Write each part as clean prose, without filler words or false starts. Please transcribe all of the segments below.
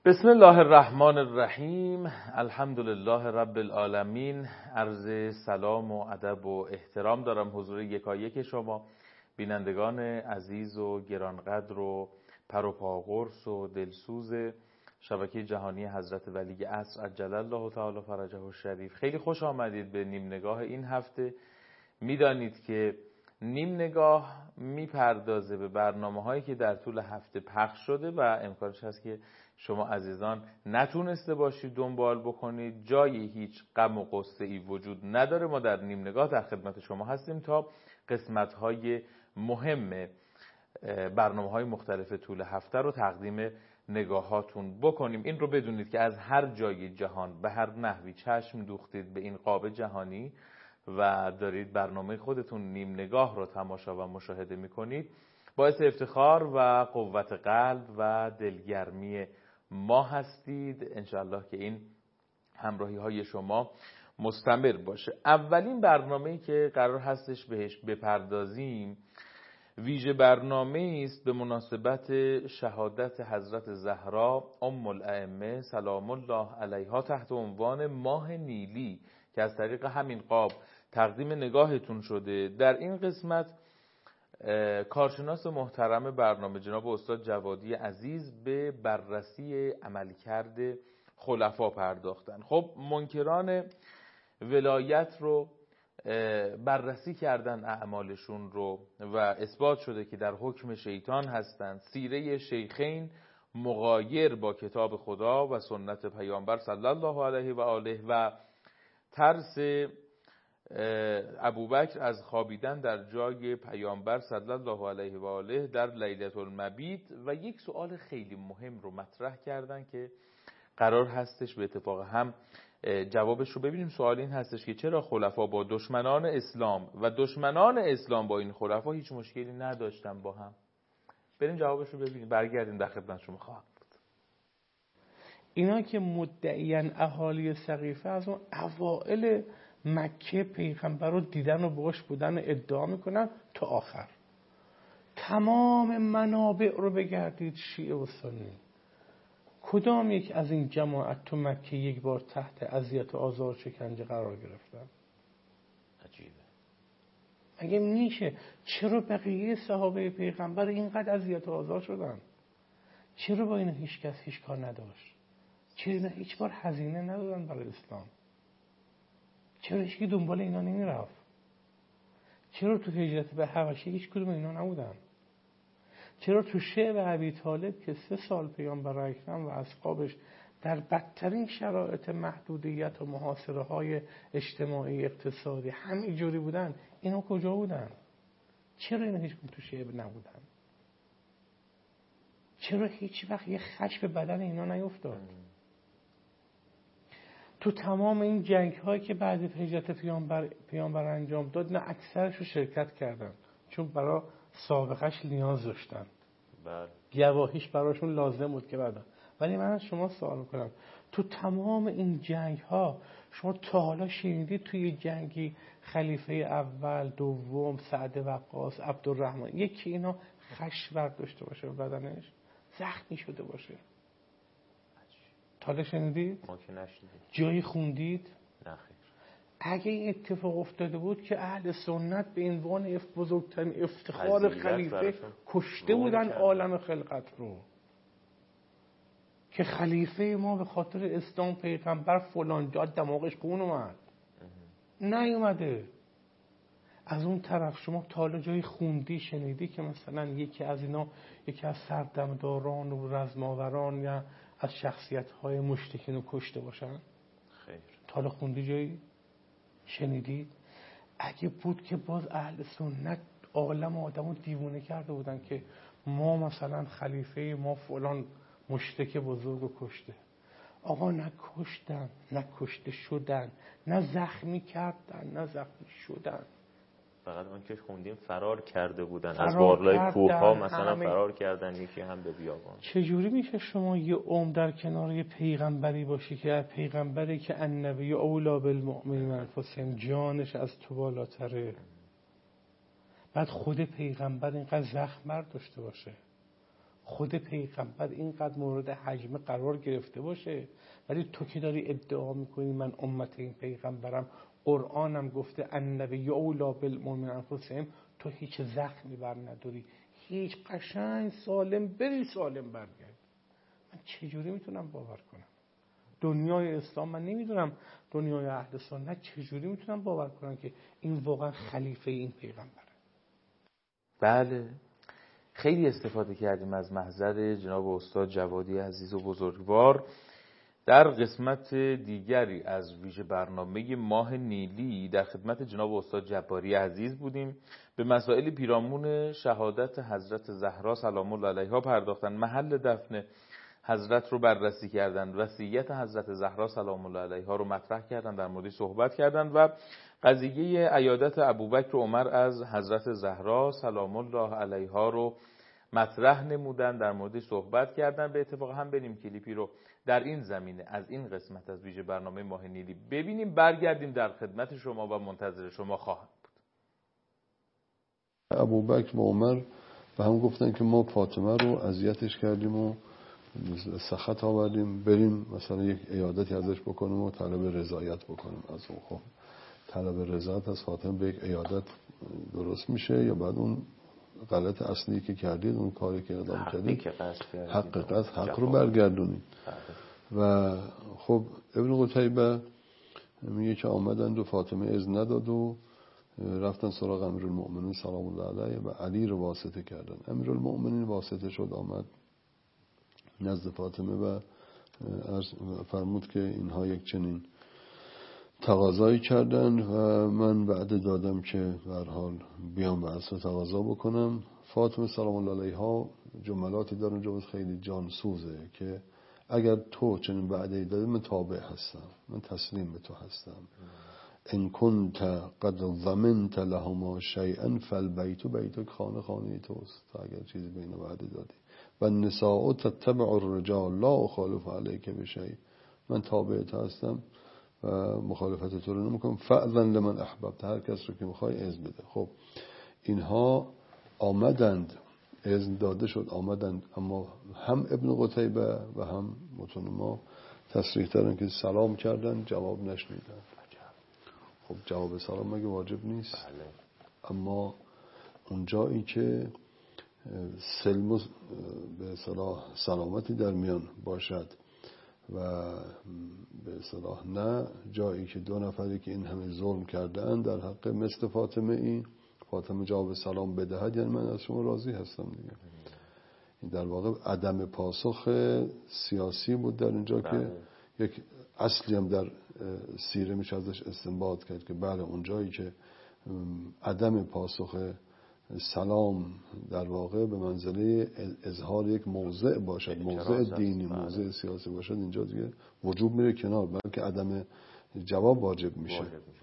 بسم الله الرحمن الرحیم. الحمدلله رب العالمین. عرض سلام و ادب و احترام دارم حضور یکایک شما بینندگان عزیز و گرانقدر و پروپاقرص و دلسوز شبکه جهانی حضرت ولی عصر عجل الله تعالی فرجه الشریف. خیلی خوش آمدید به نیم نگاه این هفته. میدانید که نیم نگاه میپردازه به برنامه هایی که در طول هفته پخش شده و امکانش هست که شما عزیزان نتونسته باشید دنبال بکنید. جای هیچ غم و غصه ای وجود نداره. ما در نیم نگاه در خدمت شما هستیم تا قسمت های مهم برنامه های مختلف طول هفته رو تقدیم نگاهاتون بکنیم. این رو بدونید که از هر جای جهان به هر نحوی چشم دوختید به این قاب جهانی و دارید برنامه خودتون نیم نگاه رو تماشا و مشاهده میکنید، باعث افتخار و قوت قلب و دلگرمی ما هستید. انشاءالله که این همراهی های شما مستمر باشه. اولین برنامه‌ای که قرار هستش بهش بپردازیم ویژه برنامه است به مناسبت شهادت حضرت زهرا ام الائمه سلام الله علیها تحت عنوان ماه نیلی که از طریق همین قاب تقدیم نگاهتون شده. در این قسمت کارشناس محترم برنامه جناب استاد جوادی عزیز به بررسی عملکرد خلفا پرداختن. خب منکران ولایت رو بررسی کردن، اعمالشون رو، و اثبات شده که در حکم شیطان هستند. سیره شیخین مغایر با کتاب خدا و سنت پیامبر صلی الله علیه و آله و ترس ابوبکر از خوابیدن در جای پیامبر صلی الله علیه و آله در لیلة المبیت و یک سوال خیلی مهم رو مطرح کردن که قرار هستش به اتفاق هم جوابش رو ببینیم. سوال این هستش که چرا خلفا با دشمنان اسلام و دشمنان اسلام با این خلفا هیچ مشکلی نداشتن با هم؟ بریم جوابش رو ببینیم، برگردیم در خدمت شما خواهم بود. اینا که مدعیان اهالی سقیفه از اون اوائل مکه پیغمبر رو دیدن و باش بودن ادعا میکنن تا آخر. تمام منابع رو بگردید شیعه و سنی، کدام یک از این جماعت تو مکه یک بار تحت اذیت و آزار شکنجه قرار گرفتن؟ عجیبه. اگه میشه چرا بقیه صحابه پیغمبر اینقدر اذیت و آزار شدن؟ چرا با این هیچ کس هیچ کار نداشت؟ چرا هیچ بار هزینه ندادن برای اسلام؟ چرا هیچکی دنبال اینا نمیرفت؟ چرا تو هجرت به حبشه هیچ کدوم اینا نبودن؟ چرا تو شعب ابی طالب که 3 سال پیامبر اکرم و اصحابش در بدترین شرایط محدودیت و محاصره های اجتماعی اقتصادی همینجوری بودن، اینا کجا بودن؟ چرا اینا هیچ کدوم تو شعب نبودن؟ چرا هیچ وقت یه خش به بدن اینا نیفتاد؟ تو تمام این جنگ هایی که بعد هجرت پیامبر انجام داد، نه اکثرش رو شرکت کردن چون برای سابقش نیاز داشتن، گواهیش براشون لازم بود که بعدا. ولی من از شما سوال میکنم، تو تمام این جنگ ها شما تا حالا شنیدید توی جنگی خلیفه اول، دوم، سعد وقاص، عبدالرحمن یکی اینا خش برداشته باشه به بدنش، زخمی شده باشه؟ تا حالا شنیدید؟ ما که نشنیدیم. جایی خوندید؟ نه خیر. اگه این اتفاق افتاده بود که اهل سنت به عنوان بزرگترین افتخار خلیفه کشته بودن عالم خلقت رو، که خلیفه ما به خاطر اسلام پیغمبر فلان جا دماغش خون اومد، نیومده. از اون طرف شما تا حالا جایی خوندی شنیدی که مثلا یکی از اینا، یکی از سردمداران و رزماوران یا از شخصیت‌های مشتکین رو کشته باشن؟ خیر. تا حالا خوندی جایی؟ شنیدید؟ اگه بود که باز اهل سنت عالم آدمو دیوونه کرده بودن که ما مثلا خلیفه ما فلان مشتک بزرگ رو کشته. آقا نه کشتن، نه کشته شدن، نه زخمی کردن، نه زخمی شدن. فقط اون که خوندیم فرار کرده بودن، از بالای کوه‌ها مثلا فرار کردن، یکی هم به بیابان. چجوری میشه شما یه عمر در کنار یه پیغمبری باشی که پیغمبری که النبی اولی بالمؤمنین انفسهم، جانش از تو بالاتره، بعد خود پیغمبر اینقدر زخم برداشته باشه؟ خود پیغمبر اینقدر مورد حجم قرار گرفته باشه، ولی تو که داری ادعا میکنی من امت این پیغمبرم، قرآنم گفته النبی اولی بالمؤمنین انفسهم، تو هیچ زخمی بر نداری، هیچ، قشنگ سالم بری سالم برگرد. من چجوری میتونم باور کنم؟ دنیای اسلام، من نمیدونم دنیای اهل سنت چجوری میتونم باور کنم که این واقعا خلیفه این پیغمبره. بله، خیلی استفاده کردیم از محضر جناب استاد جوادی عزیز و بزرگوار. در قسمت دیگری از ویژه برنامه ماه نیلی در خدمت جناب استاد جباری عزیز بودیم. به مسائل پیرامون شهادت حضرت زهرا سلام الله علیها پرداختن، محل دفن حضرت رو بررسی کردند، وصیت حضرت زهرا سلام الله علیها رو مطرح کردند، در موردش صحبت کردند و قضیه عیادت ابوبکر و عمر از حضرت زهرا سلام الله علیها رو مطرح نمودن، در موردش صحبت کردن. به اتفاق هم بریم کلیپی رو در این زمینه از این قسمت از ویژه برنامه ماه نیلی ببینیم، برگردیم در خدمت شما و منتظر شما خواهم بود. ابوبکر و عمر به هم گفتن که ما فاطمه رو اذیتش کردیم و سخط آوردیم، بریم مثلا یک عیادتی ازش بکنیم و طلب رضایت بکنیم از اون. خب طلب رضایت از فاطمه به یک عیادت درست میشه یا بعد اون غلط اصلی که کردید، اون کاری که ادامه کردید، حق رو برگردونید. و خب ابن قتیبه میگه که آمدند و فاطمه اذن نداد و رفتن سراغ امیرالمؤمنین سلام الله علیه و علی رو واسطه کردن. امیرالمؤمنین واسطه شد، آمد نزد فاطمه و فرمود که اینها یک چنین تقاضایی کردن و من وعده دادم که به هر حال بیام و اصلا تقاضا بکنم. فاطمه سلام الله علیها جملاتی در اونجا خیلی جانسوزه که اگر تو چنین وعده دادی من تابع هستم، من تسلیم به تو هستم. ان کنت قد ضمنت لهما شیئا فالبیت بیتک، خانه توست، تا اگر چیزی بین وعده دادی. و النساء تتبع الرجال لا اخالف علیک بشیء، من تابع تو هستم و مخالفت تو رو نمیکنم. فاذن لمن احببت، هر کس رو که میخوای اذن بده. خب اینها آمدند، اذن داده شد، آمدند، اما هم ابن قتیبه و هم متون ما تصریح دارن که سلام کردن جواب نشنیدن. خب جواب سلام مگه واجب نیست؟ بله. اما اون جایی که سلم به اصطلاح سلامتی در میان باشد و به اصطلاح نه جایی که دو نفری که این همه ظلم کردن در حق مثل فاطمه، این فاطمه جواب سلام بدهد، یعنی من از شما راضی هستم دیگه. این در واقع عدم پاسخ سیاسی بود در اینجا که یک اصلی هم در سیره میشه ازش استنباط کرد که بله اون جایی که عدم پاسخ سلام در واقع به منزله اظهار یک موضع باشد، موضع دینی، موضع سیاسی باشد، اینجا دیگه وجوب میره کنار، بلکه عدم جواب واجب میشه.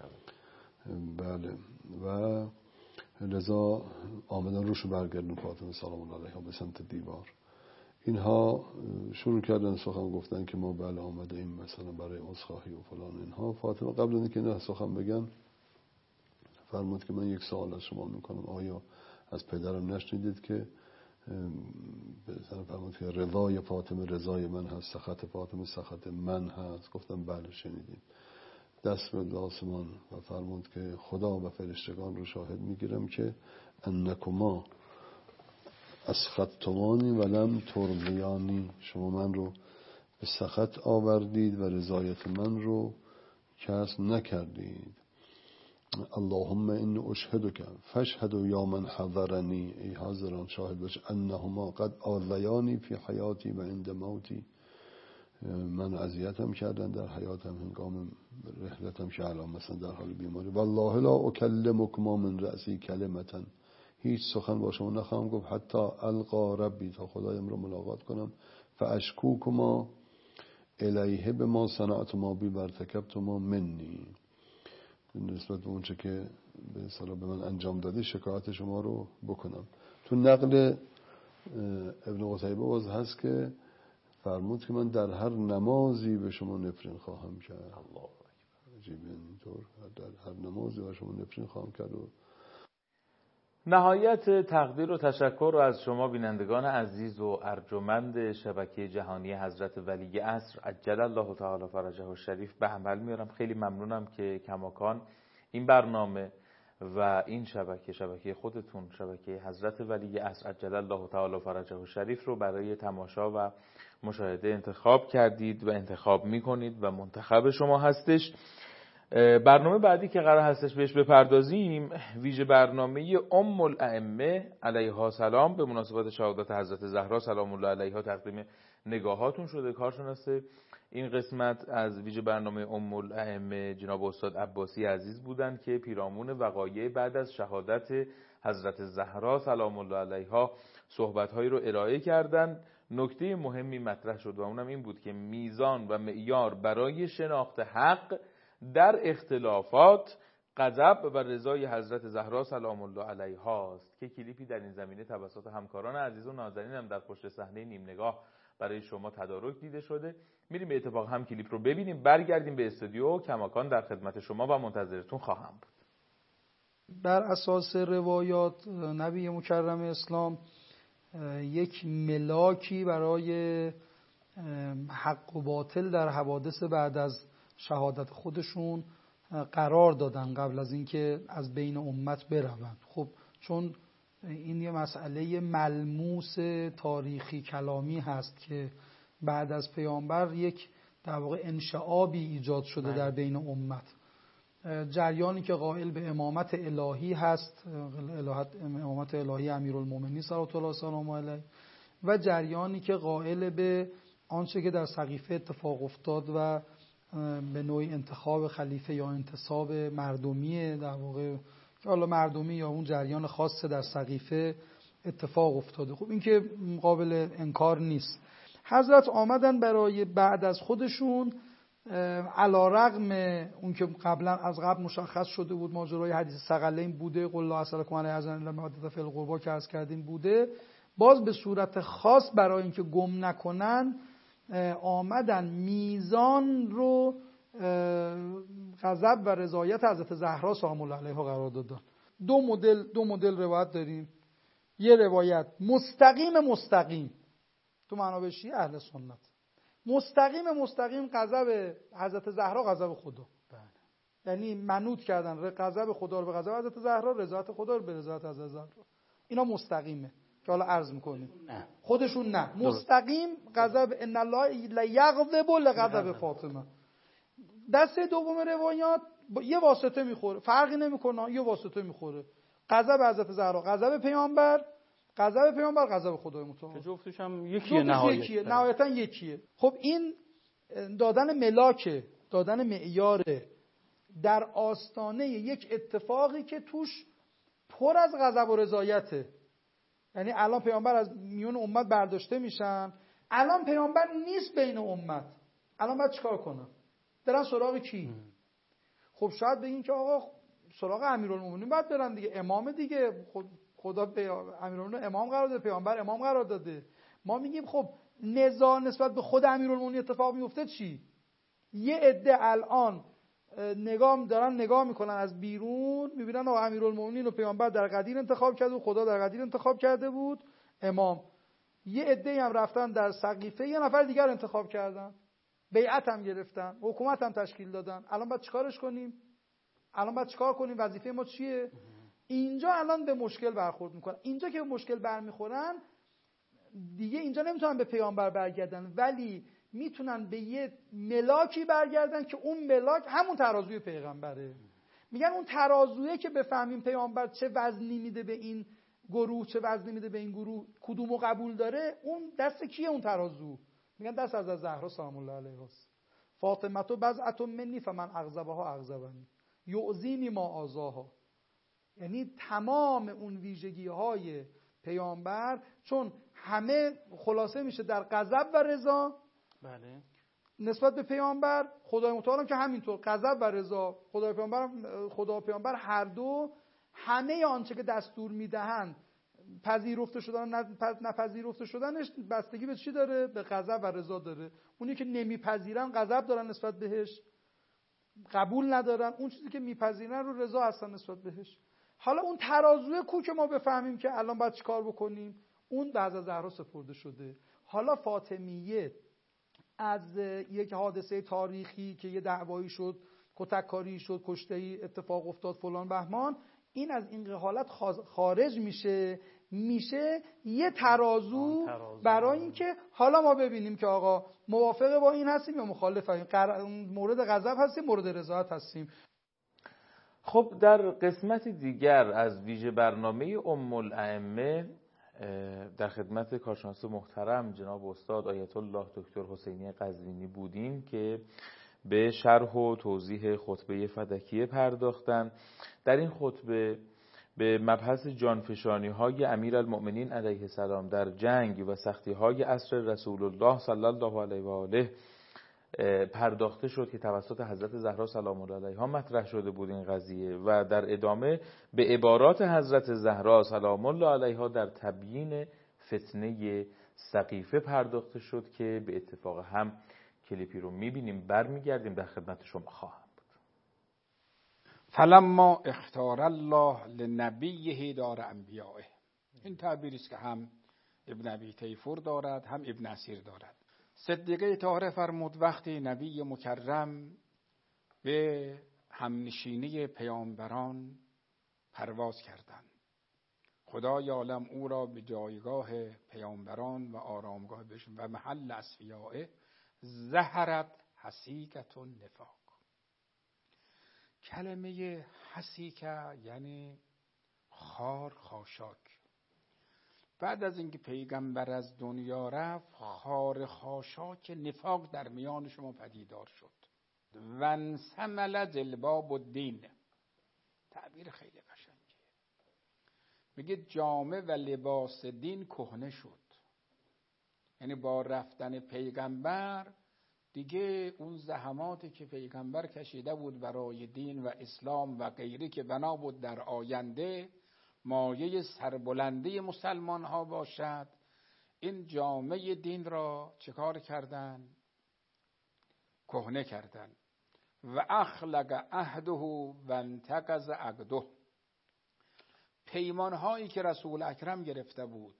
بله. و لذا آمدن روشو برگردن فاطمه سلام الله علیها به سمت دیوار. اینها شروع کردن سخن گفتن که ما بله آمده ایم مثلا برای عذرخواهی و فلان اینها. فاطمه قبل از اینکه نه سخن بگن فرمود که من یک سوال از شما میکنم، آیا از پدرم نشنیدید که فرمود که رضای فاطمه رضای من هست، سخط فاطمه سخط من هست؟ گفتم بله شنیدیم. دست به آسمان و فرمود که خدا و فرشتگان رو شاهد میگیرم که انکما اسخطتمانی ولم ترضیانی، شما من رو به سخط آوردید و رضایت من رو کسب نکردید. اللهم این اشهدک فاشهد یا من حضرنی، ای حاضران شاهد باش، انهما قد آذیانی فی حیاتی و عند موتی، من اذیتم کردن در حیاتم، هنگام رحلتم که الان مثلا در حال بیماری. والله لا اکلمکما من رأسی کلمتا، هیچ سخن با شما نخواهم گفت حتی القا ربی، تا خدایم رو ملاقات کنم. فاشکوکما الیه بما صنعتما بی وارتکبتما منی، نسبت به اونچه که به اصطلاح به من انجام دادی شکایت شما رو بکنم. تو نقل ابن قتیبه باز هست که فرمود که من در هر نمازی به شما نفرین خواهم کرد. الله عجیبه، اینطور در هر نمازی به شما نفرین خواهم کرد. و نهایت تقدیر و تشکر رو از شما بینندگان عزیز و ارجمند شبکه جهانی حضرت ولی عصر عجل الله تعالی فرجه الشریف به عمل میارم. خیلی ممنونم که کماکان این برنامه و این شبکه خودتون، شبکه حضرت ولی عصر عجل الله تعالی فرجه الشریف رو برای تماشا و مشاهده انتخاب کردید و انتخاب میکنید و منتخب شما هستش. برنامه بعدی که قرار هستش بهش بپردازیم ویژه برنامه ام الائمه علیها سلام به مناسبت شهادت حضرت زهرا سلام الله علیها تقدیم نگاهاتون شده. کارشناس این قسمت از ویژه برنامه ام الائمه جناب استاد عباسی عزیز بودند که پیرامون وقایع بعد از شهادت حضرت زهرا سلام الله علیها صحبت‌هایی رو ارائه کردند. نکته مهمی مطرح شد و اونم این بود که میزان و معیار برای شناخت حق در اختلافات غضب و رضای حضرت زهرا سلام الله علیها است که کلیپی در این زمینه توسط همکاران عزیز و نازنینم در پشت صحنه نیم نگاه برای شما تدارک دیده شده. میریم به اتفاق هم کلیپ رو ببینیم، برگردیم به استودیو. کماکان در خدمت شما و منتظرتون خواهم بود. بر اساس روایات نبی مکرم اسلام یک ملاکی برای حق و باطل در حوادث بعد از شهادت خودشون قرار دادن قبل از اینکه از بین امت بروند. خب چون این یه مسئله ملموس تاریخی کلامی هست که بعد از پیامبر یک در واقع انشعابی ایجاد شده در بین امت، جریانی که قائل به امامت الهی هست، امامت الهی امیرالمومنین صلوات الله وسلامه علیه، و جریانی که قائل به آنچه که در سقیفه اتفاق افتاد و به نوعی انتخاب خلیفه یا انتصاب مردمی، در واقع که حالا مردمی یا اون جریان خاص در سقیفه اتفاق افتاده. خب این که قابل انکار نیست. حضرت آمدن برای بعد از خودشون علیرغم اون که از قبل مشخص شده بود ماجرای حدیث ثقلین بوده، قل لا اسألکم علیه اجرا الا المودة فی القربی که عرض کردیم بوده، باز به صورت خاص برای اینکه گم نکنن آمدن میزان رو غضب و رضایت حضرت زهرا سلام الله علیها قرار دادن. دو مدل روایت داریم. یه روایت مستقیم تو منابع شیعه اهل سنت، مستقیم غضب حضرت زهرا غضب خدا، یعنی منوط کردن غضب خدا رو به غضب حضرت زهرا، رضایت خدا رو به رضایت حضرت زهرا. اینا مستقیمه که حالا عرض میکنیم. خودشون نه مستقیم غضب ان الله لیغضب لغضب فاطمه. دسته دوم روایات یه واسطه میخوره، فرقی نمیکنه، یه واسطه میخوره. غضب حضرت زهرا غضب پیامبر، غضب خدای متعال که جفتش هم یکیه، نهایتا یکیه. خب این دادن ملاکه، دادن معیاره در آستانه یک اتفاقی که توش پر از غضب و رضایته. یعنی الان پیامبر از میون امت برداشته میشن، الان پیامبر نیست بین امت، الان باید چیکار کنن؟ برن سراغ کی؟ خب شاید بگین که آقا سراغ امیرالمومنین باید برن دیگه، امام دیگه، خدا امیرالمومنین امام قرار داده، پیامبر امام قرار داده. ما میگیم خب نزاع نسبت به خود امیرالمومنین اتفاق میفته چی؟ یه عده الان نگاه میکنن از بیرون، میبینن آقا امیرالمومنین و پیامبر در قدیر انتخاب کرده و خدا در قدیر انتخاب کرده بود امام. یه عده هم رفتن در سقیفه یه نفر دیگر انتخاب کردن، بیعت هم گرفتن، حکومت هم تشکیل دادن. الان باید چیکارش کنیم؟ وظیفه ما چیه؟ اینجا الان به مشکل برخورد میکنن. اینجا که به مشکل برمیخورن دیگه اینجا نمیتونن به پیامبر برگردن، ولی میتونن به یه ملاکی برگردن که اون ملاک همون ترازوی پیغمبره. میگن اون ترازویه که بفهمیم پیامبر چه وزنی میده به این گروه، چه وزنی میده به این گروه، کدومو قبول داره، اون دست کیه اون ترازو؟ میگن دست از زهرا سلام الله علیها است. فاطمه تو بضعة منی فمن اغضبها اغضبنی یؤذینی ما آذاها. یعنی تمام اون ویژگی های پیامبر چون همه خلاصه میشه در غضب و رضا. بله. نسبت به پیامبر، خدای متعال که همینطور غضب و رضا، خدا و پیامبر هر دو همه آنچه که دستور میدهند پذیرفته شدن نپذیرفته شدنش بستگی به چی داره؟ به غضب و رضا داره. اونی که نمیپذیرن غضب دارن نسبت بهش، قبول ندارن. اون چیزی که میپذیرن رو رضا هستن نسبت بهش. حالا اون ترازوی کو که ما بفهمیم که الان باید چیکار بکنیم، اون به حضرت زهرا سپرده شده. حالا فاطمیه از یک حادثه تاریخی که یه دعوایی شد، کتککاری شد، کشته‌ای اتفاق افتاد فلان بهمان، این از این حالت خارج میشه یه ترازو برای اینکه حالا ما ببینیم که آقا موافقه با این هستیم یا مخالفیم، مورد غضب هستیم مورد رضایت هستیم. خب در قسمت دیگر از ویژه برنامه ام الائمه در خدمت کارشناس محترم جناب استاد آیت الله دکتر حسینی قزوینی بودیم که به شرح و توضیح خطبه فدکیه پرداختن. در این خطبه به مبحث جانفشانی‌های امیرالمؤمنین علیه السلام در جنگ و سختی‌های عصر رسول الله صلی الله علیه و آله پرداخته شد که توسط حضرت زهرا سلام الله علیها مطرح شده بود این قضیه، و در ادامه به عبارات حضرت زهرا سلام الله علیها در تبیین فتنه سقیفه پرداخته شد که به اتفاق هم کلیپی رو می‌بینیم، برمیگردیم در خدمت شما خواهم بود. فلما اختار الله لنبیه دار انبیائه، این تعبیری است که هم ابن ابی تیفور دارد هم ابن اسیر دارد. صدیقه طاهره فرمود وقتی نبی مکرم به همنشینی پیامبران پرواز کردند، خدای عالم او را به جایگاه پیامبران و آرامگاه بهشون و محل اصفیائه ظهرت حسیکة النفاق. کلمه حسیکه یعنی خاشاک. بعد از اینکه پیغمبر از دنیا رفت، خار خاشاک نفاق در میان شما پدیدار شد. وانسمل جلباب الدین، تعبیر خیلی قشنگه. میگه جامه و لباس دین کهنه شد، یعنی با رفتن پیغمبر دیگه اون زحماتی که پیغمبر کشیده بود برای دین و اسلام و غیری که بنا بود در آینده مایه سربلندی مسلمان ها باشد، این جامعه دین را چکار کردن؟ کهنه کردن. و اخلق عهده و انتقض عقده، پیمان هایی که رسول اکرم گرفته بود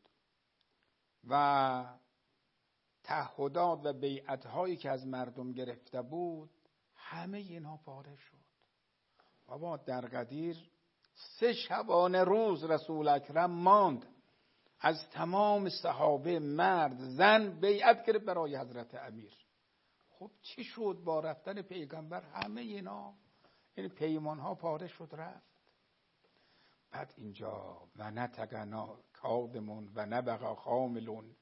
و تعهدات و بیعت هایی که از مردم گرفته بود، همه اینها پاره شد. بابا در قدیر 3 شبانه روز رسول اکرم ماند، از تمام صحابه مرد زن بیعت گرفت برای حضرت امیر. خب چی شد با رفتن پیغمبر؟ همه اینا، این پیمان ها پاره شد رفت. بعد اینجا و نتقنا کادمون و نبقا خاملون،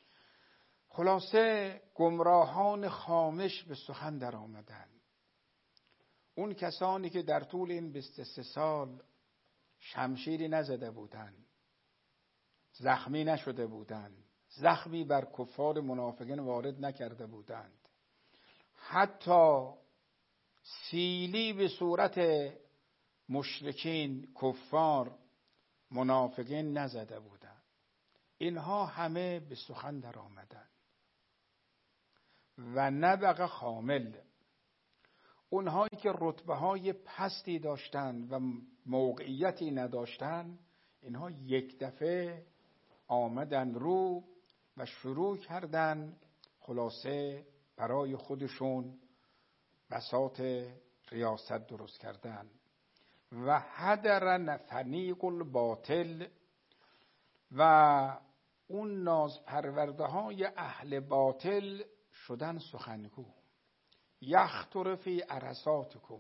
خلاصه گمراهان خامش به سخن در آمدن. اون کسانی که در طول این 23 سال شمشیری نزده بودند، زخمی نشده بودند، زخمی بر کفار منافقین وارد نکرده بودند، حتی سیلی به صورت مشرکین کفار منافقین نزده بودند، اینها همه به سخن در آمدند. و نبقى خامل، اونهایی که رتبه های پستی داشتند و موقعیتی نداشتند، اینها یک دفعه آمدن رو و شروع کردن خلاصه برای خودشون بساط ریاست درست کردن. و حدر فنیق الباطل، و اون ناز پرورده های اهل باطل شدن سخنگو. یخطر فی عرصاتکم،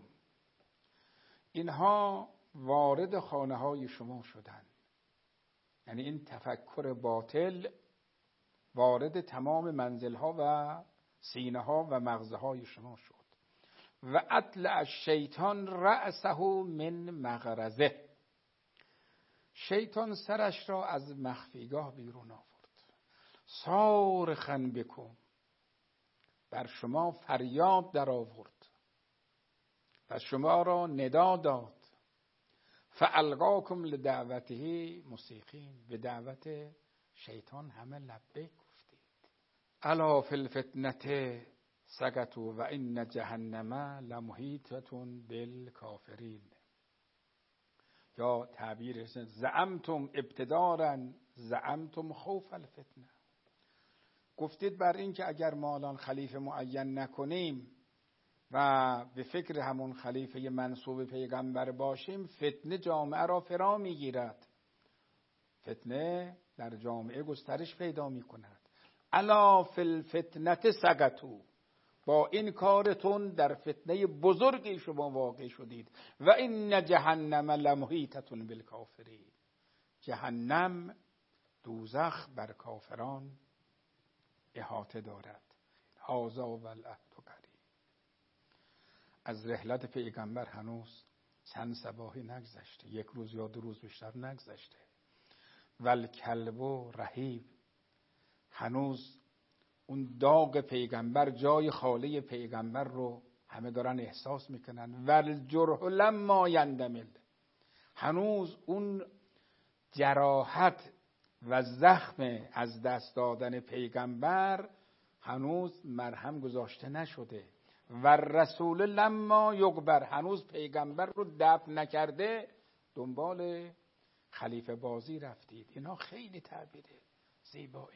اینها وارد خانه های شما شدن، یعنی این تفکر باطل وارد تمام منزل ها و سینه ها و مغزه های شما شد. و اطلع الشیطان رأسه من مغرزه، شیطان سرش را از مخفیگاه بیرون آورد. صارخا بکم، بر شما فریاد در آورد و شما را ندا داد. فالقاکم لدعوته موسیقین، به دعوت شیطان همه لبیک گفتید. الا فی الفتنه سقطوا و ان جهنم لمحیطة بالکافرین. یا تعبیرش زعمتم ابتدارا زعمتم خوف الفتنه، گفتید بر این که اگر ما الان خلیفه معین نکنیم و به فکر همون خلیفه منصوب پیغمبر باشیم فتنه جامعه را فرا میگیرد، فتنه در جامعه گسترش پیدا میکند. الا فی الفتنه سقطوا، با این کارتون در فتنه بزرگی شما واقع شدید. و این جهنم لمحیطة بالکافرین، جهنم دوزخ بر کافران احاطه دارد. هذا والعهد قریب. از رحلت پیغمبر هنوز چند صباحی نگذشته، یک روز یا 2 روز بیشتر نگذشته. والکلب رهیب، هنوز اون داغ پیغمبر، جای خاله پیغمبر رو همه دارن احساس میکنن. والجرح لما یندمل، هنوز اون جراحت و زخم از دست دادن پیغمبر هنوز مرهم گذاشته نشده. و رسول لما یقبر، هنوز پیغمبر رو دفن نکرده دنبال خلیفه بازی رفتید. اینا خیلی تعبیر زیباییه.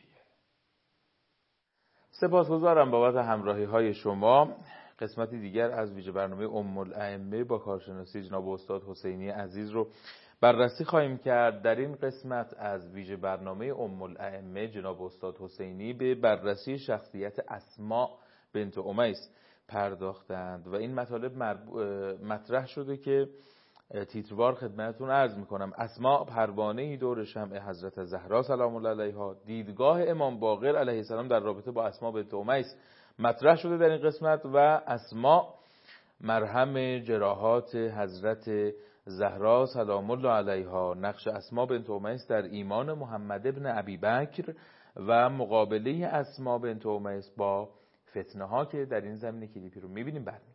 سپاسگزارم بابت همراهی های شما. قسمتی دیگر از ویژه برنامه ام الائمه با کارشناسی جناب استاد حسینی عزیز رو بررسی خواهیم کرد. در این قسمت از ویژه برنامه ام الائمه جناب استاد حسینی به بررسی شخصیت اسماء بنت امیس پرداختند و این مطالب مطرح شده که تیتروار خدمتتون عرض میکنم. اسماء پروانه‌ای دور شمع حضرت زهرا سلام الله علیها، دیدگاه امام باقر علیه السلام در رابطه با اسماء بنت امیس مطرح شده در این قسمت و اسماء مرهم جراحات حضرت زهرا سلام الله علیها، نقش اسماء بنت امیس در ایمان محمد ابن ابی بکر و مقابله اسماء بنت امیس با فتنه ها که در این زمینه کلیپی رو میبینیم. برمیگردیم.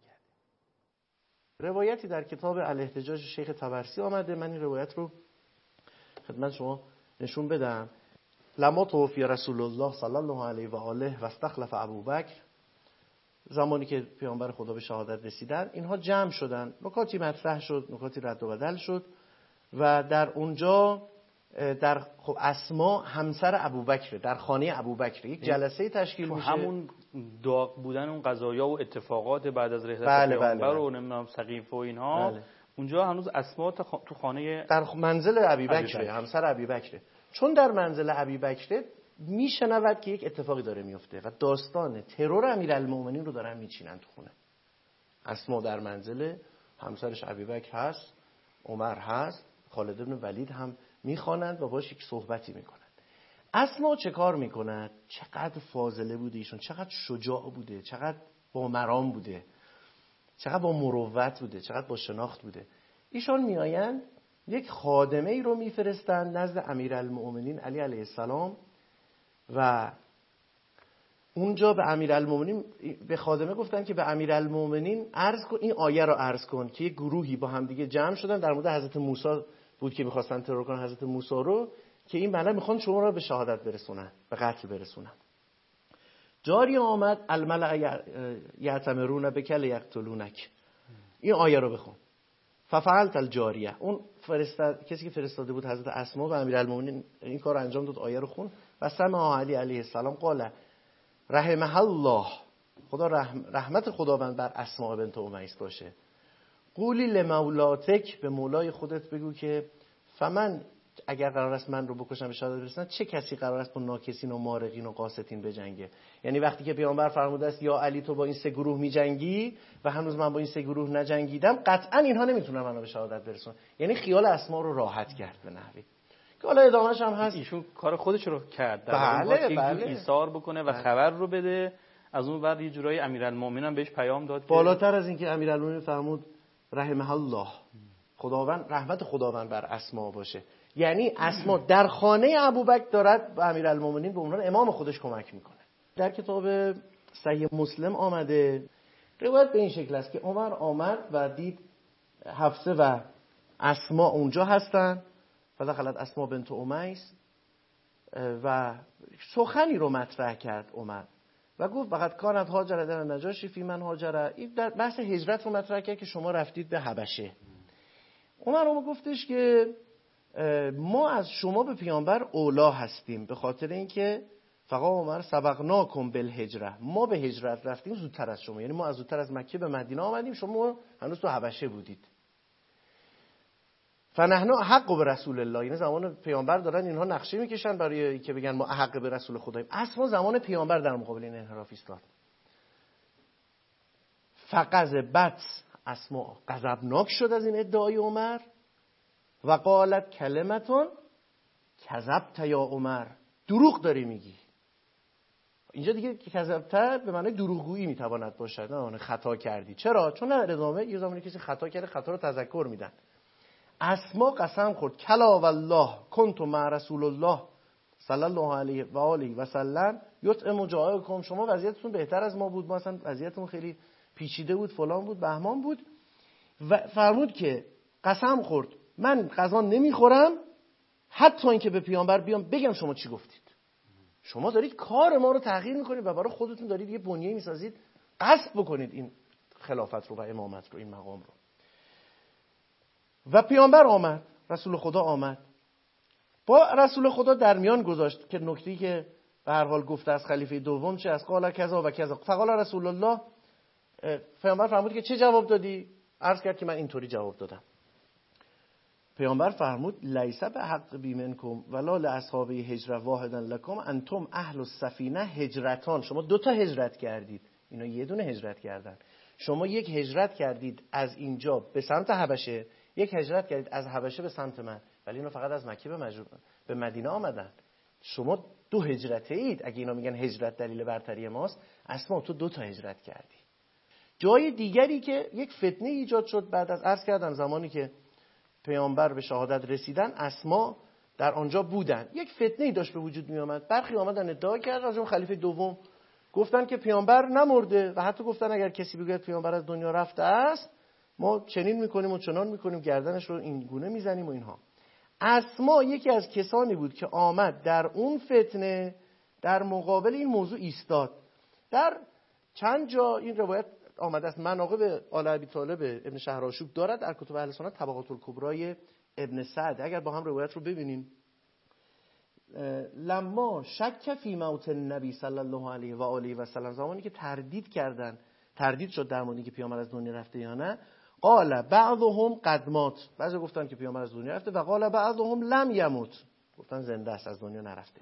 روایتی در کتاب الاحتجاج شیخ طبرسی آمده، من این روایت رو خدمت شما نشون بدم. لما توفی رسول الله صلی الله علیه و آله و استخلف ابوبکر، زمانی که پیامبر خدا به شهادت رسیدن اینها جمع شدن، نکاتی مطرح شد، نکاتی رد و بدل شد و در اونجا در خب اسماء همسر ابوبکر در خانه ابوبکر یک جلسه تشکیل میشه. همون داغ بودن اون قضایا و اتفاقات بعد از رحلت پیامبر و نمیدونم سقیفه و اینها، اونجا هنوز اسماء تو خانه در منزل ابوبکر، همسر ابوبکر. چون در منزل ابوبکر میشنود که یک اتفاقی داره میفته و داستان ترور امیرالمومنین رو دارن میچینن تو خونه. اسماء در منزل، همسرش ابوبکر هست، عمر هست، خالد بن ولید هم میخوانند و باش یک صحبتی میکنند. اسماء چه کار میکند؟ چقدر فاضله بوده ایشون، چقدر شجاع بوده، چقدر با مرام بوده، چقدر با مروت بوده، چقدر با شناخت بوده. ایشون میآیند یک خادمه ای رو میفرستند نزد امیرالمؤمنین علی علیه السلام و اونجا به امیرالمؤمنین، به خادمه گفتن که به امیرالمؤمنین عرض کن، این آیه رو عرض کن که یک گروهی با هم دیگه جمع شدن در مورد حضرت موسی بود که میخواستن ترور کنن حضرت موسی رو، که این بنده میخوان شما رو به شهادت برسونن، به قتل برسونن. جاری آمد الملأ یعتمرون بک لیقتلونک، این آیه رو بخون. ففعلت الجاریه، اون کسی که فرستاده بود حضرت اسماء و امیرالمومنین این کار انجام داد، آیه رو خون. و سمع علی علیه السلام قال رحمه الله، خدا رحمت خداوند بر اسماء بنت امیس باشه. قولی لمولاتک، به مولای خودت بگو که فمن، اگر قرار است من رو بکشم به شهادت برسونم، چه کسی قرار است با ناکسین و مارقین و قاستین بجنگه؟ یعنی وقتی که پیامبر فرموده است یا علی تو با این 3 گروه میجنگی و هنوز من با این 3 گروه نجنگیدم، قطعا اینها نمیتونن منو به شهادت برسونن. یعنی خیال اسماء رو راحت کرد به نحوی که حالا ادامهش هم هست. ایشون کار خودش رو کرد، بله ایثار بکنه و خبر رو بده. از اون بعد یه جورایی امیرالمومنین هم بهش پیام داد، بالاتر از اینکه امیرالمومنین فرمود رحمه الله، خداوند رحمت خداوند بر اسماء باشه. یعنی اسماء در خانه ابوبکر دارد به امیرالمومنین به عنوان امام خودش کمک میکنه. در کتاب صحیح مسلم آمده روایت به این شکل است که عمر آمد و دید حفصه و اسماء اونجا هستن و دخلت اسماء بنت امیس و سخنی رو مطرح کرد عمر و گفت فقط کانت هاجر در نجاشی فی من هاجر. این در بحث هجرت رو مطرح کرد که شما رفتید به حبشه. عمر رو گفتش که ما از شما به پیامبر اولا هستیم، به خاطر اینکه فقط عمر سبقناکم بالهجره، ما به هجرت رفتیم زودتر از شما، یعنی ما از زودتر از مکه به مدینه آمدیم، شما هنوز تو حبشه بودید. فنحن حق به رسول الله، یعنی زمان پیامبر دارن اینها نقشه میکشن برای که بگن ما حق به رسول خداییم. اصلا زمان پیامبر در مقابل این انحراف ایستاد. فغضبت اسماء، غضبناک شد از این ادعای عمر و قالت کلمتون کذبت یا عمر، دروغ داری میگی. اینجا دیگه کذبت به معنی دروغگویی میتواند باشد، نه خطا کردی. چرا؟ چون در ادامه یه زمانی کسی خطا کرده خطا رو تذکر میدن. اسما قسم خورد کلا والله کنت مع رسول الله صلی الله علیه و آله و سلم یطعم جائعکم، شما وضعیتتون بهتر از ما بود، ما اصلا وضعیتمون خیلی پیچیده بود، فلان بود، بهمان بود. و فرمود که قسم خورد من غذا نمیخورم حتی اینکه به پیامبر بیام بگم شما چی گفتید. شما دارید کار ما رو تغییر میکنید و برای خودتون دارید یه بنیه میسازید غصب بکنید این خلافت رو و امامت رو، این مقام رو. و پیامبر آمد، رسول خدا آمد، با رسول خدا در میان گذاشت که نکته‌ای که به هر حال گفته از خلیفه دوم چه از قال کذا و کذا. فقال رسول الله، پیامبر فرمود که چه جواب دادی؟ عرض کرد که من اینطوری جواب دادم. پیامبر فرمود لیس به حق بیمنکم ولا لاصحاب هجره واحدا لکم انتم اهل السفینه هجرتان، شما 2 تا هجرت کردید، اینا یه دونه هجرت کردن. شما یک هجرت کردید از اینجا به سمت حبشه، یک هجرت کردید از حبشه به سمت من، ولی اینا فقط از مکه به مدینه آمدن. شما 2 هجرته اید. اگه اینا میگن هجرت دلیل برتری ماست، اصلا تو 2 تا هجرت کردی. جای دیگری که یک فتنه ایجاد شد بعد از عرض کردم زمانی که پیامبر به شهادت رسیدن، اسما در آنجا بودن، یک فتنه‌ای داشت به وجود می آمد. برخی آمدن ادعا کردن از اون خلیفه دوم، گفتن که پیامبر نمرده و حتی گفتن اگر کسی بگه پیامبر از دنیا رفته است ما چنین میکنیم و چنان میکنیم، گردنش رو این گونه میزنیم و اینها. اسما یکی از کسانی بود که آمد در اون فتنه در مقابل این موضوع ایستاد. در چند جا این روایت آمده است. مناقب آل ابی طالب ابن شهرآشوب دارد در کتب اهل سنت، طبقات الکبرای ابن سعد. اگر با هم روایت رو ببینیم، لما شک فی موت النبی صلی الله علیه و آله و سلم، زمانی که تردید شد در مورد اینکه پیامبر از دنیا رفته یا نه، قال بعضهم قد مات، بعضی گفتن که پیامبر از دنیا رفته، و قال بعضهم لم یموت، گفتن زنده است از دنیا نرفته.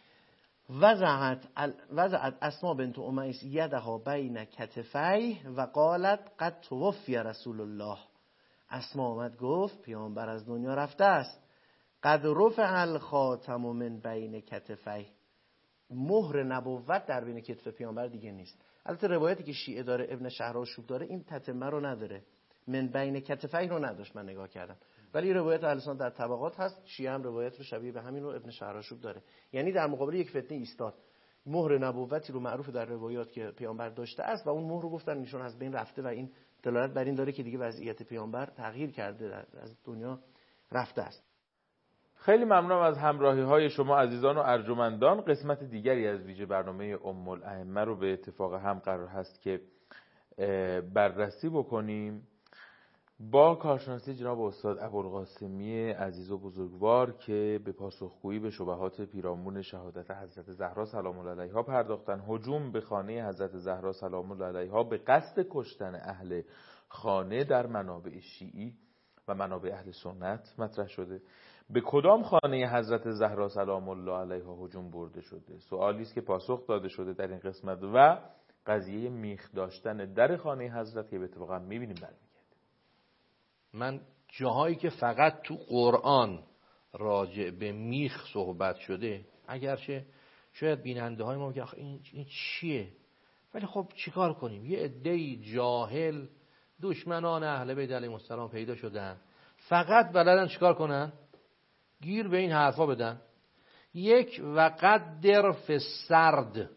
وضعت اسما بنت امیس یدها بین کتفیه و قالت قد توفی رسول الله. اسما آمد گفت پیامبر از دنیا رفته است. قد رفع الخاتم من بین کتفیه، مهر نبوت در بین کتف پیامبر دیگه نیست. البته روایتی که شیعه داره ابن شهرآشوب داره این تتمه رو نداره، من بین کتفیه رو نداشت، من نگاه کردم، ولی روایت اهل سنت در طبقات هست. شیعه هم روایت رو شبیه به همین رو ابن شهرآشوب داره، یعنی در مقابل یک فتنه ایستاد، مهر نبوتی رو معروف در روایات که پیامبر داشته است و اون مهر رو گفتن ایشون از بین رفته و این دلالت بر این داره که دیگه وضعیت پیامبر تغییر کرده، از دنیا رفته است. خیلی ممنونم از همراهی های شما عزیزان و ارجمندان. قسمت دیگری از ویژه برنامه ام الائمه رو به اتفاق هم قرار هست که بررسی بکنیم با کارشناسی جناب استاد ابوالقاسمی عزیز و بزرگوار که به پاسخگویی به شبهات پیرامون شهادت حضرت زهرا سلام الله علیها پرداختن. هجوم به خانه حضرت زهرا سلام الله علیها به قصد کشتن اهل خانه در منابع شیعی و منابع اهل سنت مطرح شده. به کدام خانه حضرت زهرا سلام الله علیها هجوم برده شده؟ سوالی است که پاسخ داده شده در این قسمت و قضیه میخ داشتن در خانه حضرت که به اتفاقا می‌بینیم برمیگرده. من جاهایی که فقط تو قرآن راجع به میخ صحبت شده، اگرچه شاید بیننده های ما بگن این چیه، ولی خب چیکار کنیم؟ یه عده‌ای جاهل دشمنان اهل بیت علیهم السلام پیدا شدن، فقط بلدن چیکار کنن؟ گیر به این حرفا بدن. یک وقدر فی السرد،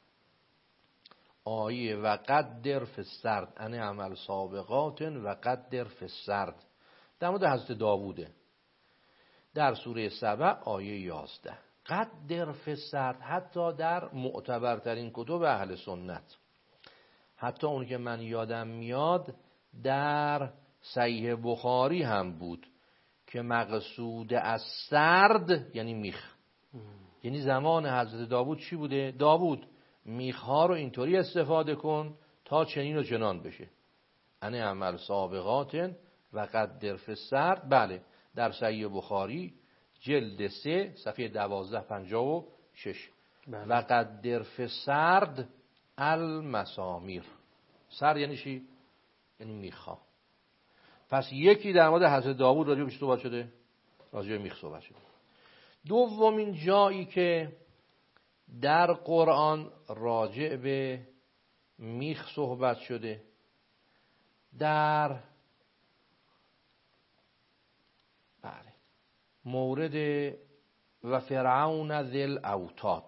آیه وقدر فی السرد ان عمل سابقات وقدر فی السرد در مورد حضرت داووده در سوره سبع آیه 11. قدر فی السرد حتی در معتبرترین کتب اهل سنت، حتی اون که من یادم میاد در صحیح بخاری هم بود که مقصود از سرد یعنی میخ، یعنی زمان حضرت داوود چی بوده؟ داوود میخها رو اینطوری استفاده کن تا چنین و چنان بشه. ان عمل سابقات و قدر فی السرد. بله، در صحیح بخاری جلد 3 صفحه 1256. و قدر فی السرد المسامیر. سرد یعنی چی؟ یعنی میخها. پس یکی در مورد حضرت داوود راجع به صحبت شده، راجع به میخ صحبت شده. دومین جایی که در قرآن راجع به میخ صحبت شده در مورد و فرعون ذی الاوتاد.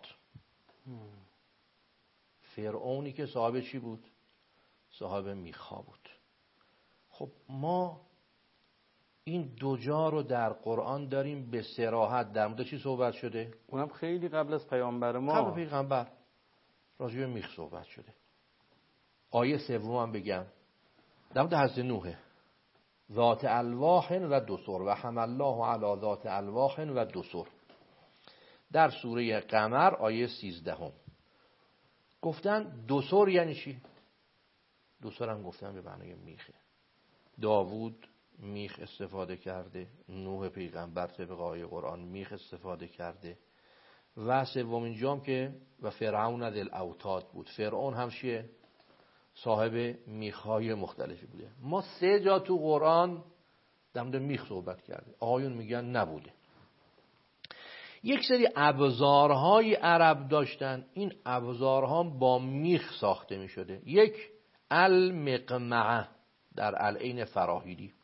فرعونی که صاحب چی بود؟ صاحب میخها بود. خب ما این دو جا رو در قرآن داریم به صراحت. در مورد چی صحبت شده؟ اونم خیلی قبل از پیامبر ما، قبل پیغمبر راجع به میخ صحبت شده. آیه سوم هم بگم در مورد حضرت نوح، ذات الواح و دسر و حمل الله علی ذات الواح و دسر. در سوره قمر آیه 13 گفتن دسر یعنی چی؟ دسر هم گفتن به معنای میخه. داوود میخ استفاده کرده، نوح پیغمبر طبق آیه قرآن میخ استفاده کرده. و سومین جام که و فرعون ذی الاوتاد بود. فرعون هم چیه؟ صاحب میخهای مختلفی بوده. ما 3 جا تو قرآن در مورد میخ صحبت کرده. آقایون میگن نبوده. یک سری ابزارهای عرب داشتن، این ابزارها با میخ ساخته میشده. یک المقمعه در العین فراهیدی،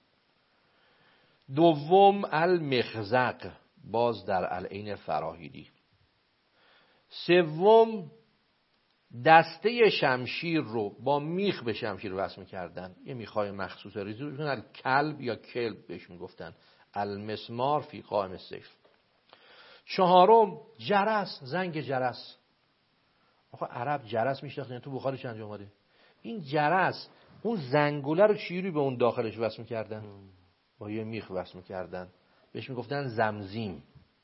دوم المخزق باز در العین فراهیدی، سوم دسته شمشیر رو با میخ به شمشیر وصل می‌کردن. یه میخای مخصوص ریزی رو می‌گفتن کلب یا کلب بهش میگفتن. المسمار فی قائم السیف. چهارم جرس، زنگ جرس. آخه عرب جرس میشناختن، تو بخاری چند جا اومده. این جرس اون زنگوله رو چیری به اون داخلش وصل می‌کردن؟ با یه میخ وصل می‌کردن، بهش میگفتن زمزیم.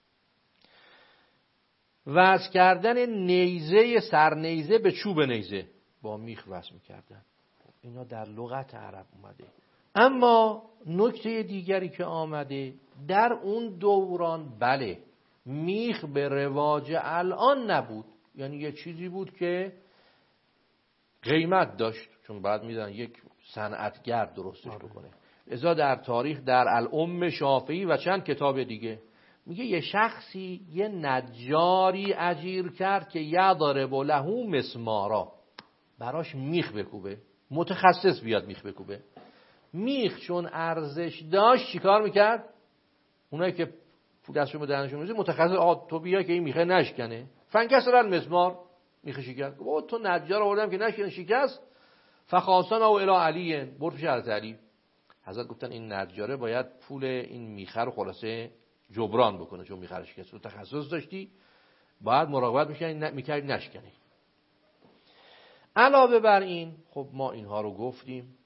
وصل کردن نیزه، سرنیزه به چوب نیزه با میخ وصل می‌کردن. اینا در لغت عرب اومده. اما نکته دیگری که آمده در اون دوران، بله میخ به رواج الان نبود، یعنی یه چیزی بود که قیمت داشت، چون بعد میدن یک صنعتگر درستش بکنه. لذا در تاریخ در الام شافعی و چند کتاب دیگه میگه یه شخصی یه نجاری اجیر کرد که یضرب له مسمارا، براش میخ بکوبه، متخصص بیاد میخ بکوبه. میخ چون ارزش داشت چیکار میکرد؟ اونایی که دستشون به دهنشون میزه متخصص، آقا تو بیا که این میخه نشکنه. فنکسر المسمار، میخ شکست. او تو نجار آوردم که نشکنه، شکست. فخاصن او الی علی، برد پیش حضرت علی. حضرت گفتن این نجاره باید پول این میخه رو خلاصه جبران بکنه، چون میخه رو شکست. تو تخصص داشتی، باید مراقبت میکردی نشکنی. علاوه بر این، خب ما اینها رو گفتیم.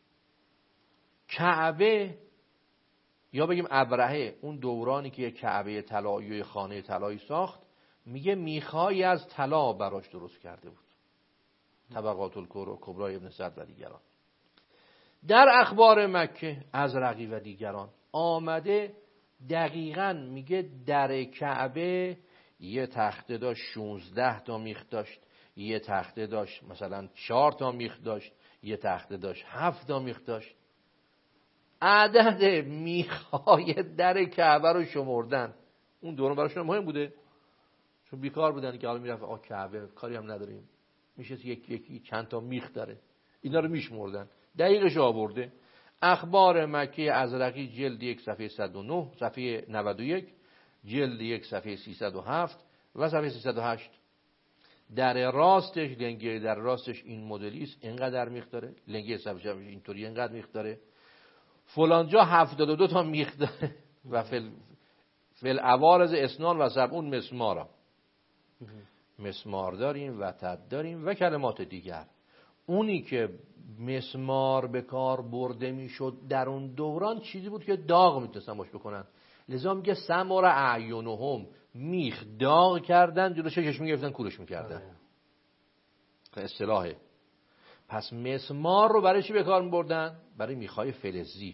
کعبه یا بگیم ابرهه، اون دورانی که کعبه طلایی و خانه طلایی ساخت، میگه میخایی از طلا براش درست کرده بود. طبقات الکبری ابن سعد و دیگران. در اخبار مکه ازرقی و دیگران آمده دقیقاً میگه در کعبه یه تخته داشت 16 تا میخ داشت، یه تخته داشت مثلا 4 تا میخ داشت، یه تخته داشت 7 تا میخ داشت. عدد میخای در کعبه رو شمردن. اون دوران براشون مهم بوده، چون بیکار بودن که حالا میرفت کعبه کاری هم نداریم، میشه یکی چند تا میخ داره، اینا رو میشمردن. دقیقش آورده. اخبار مکه ازرقی جلد 1 صفحه 109 صفحه 91، جلد 1 صفحه 307 و صفحه 308. در راستش لنگه در راستش این مدلی است، اینقدر میخ داره. لنگه صفحه اینطوری اینقدر میخ داره. فلان جا 72 تا میخ داره و فل عوارض اسنان و سبعون مسمارا. مسمار داریم، وتد داریم و کلمات دیگر. اونی که مسمار به کار برده میشد در اون دوران چیزی بود که داغ میتونستن باش بکنن. لذا میگه سمر اعینهم، میخ داغ کردن جلو چشم میگرفتن کورش میکردن. اصطلاحه. پس مسمار رو برای چی به کار میبردن؟ برای میخای فلزی.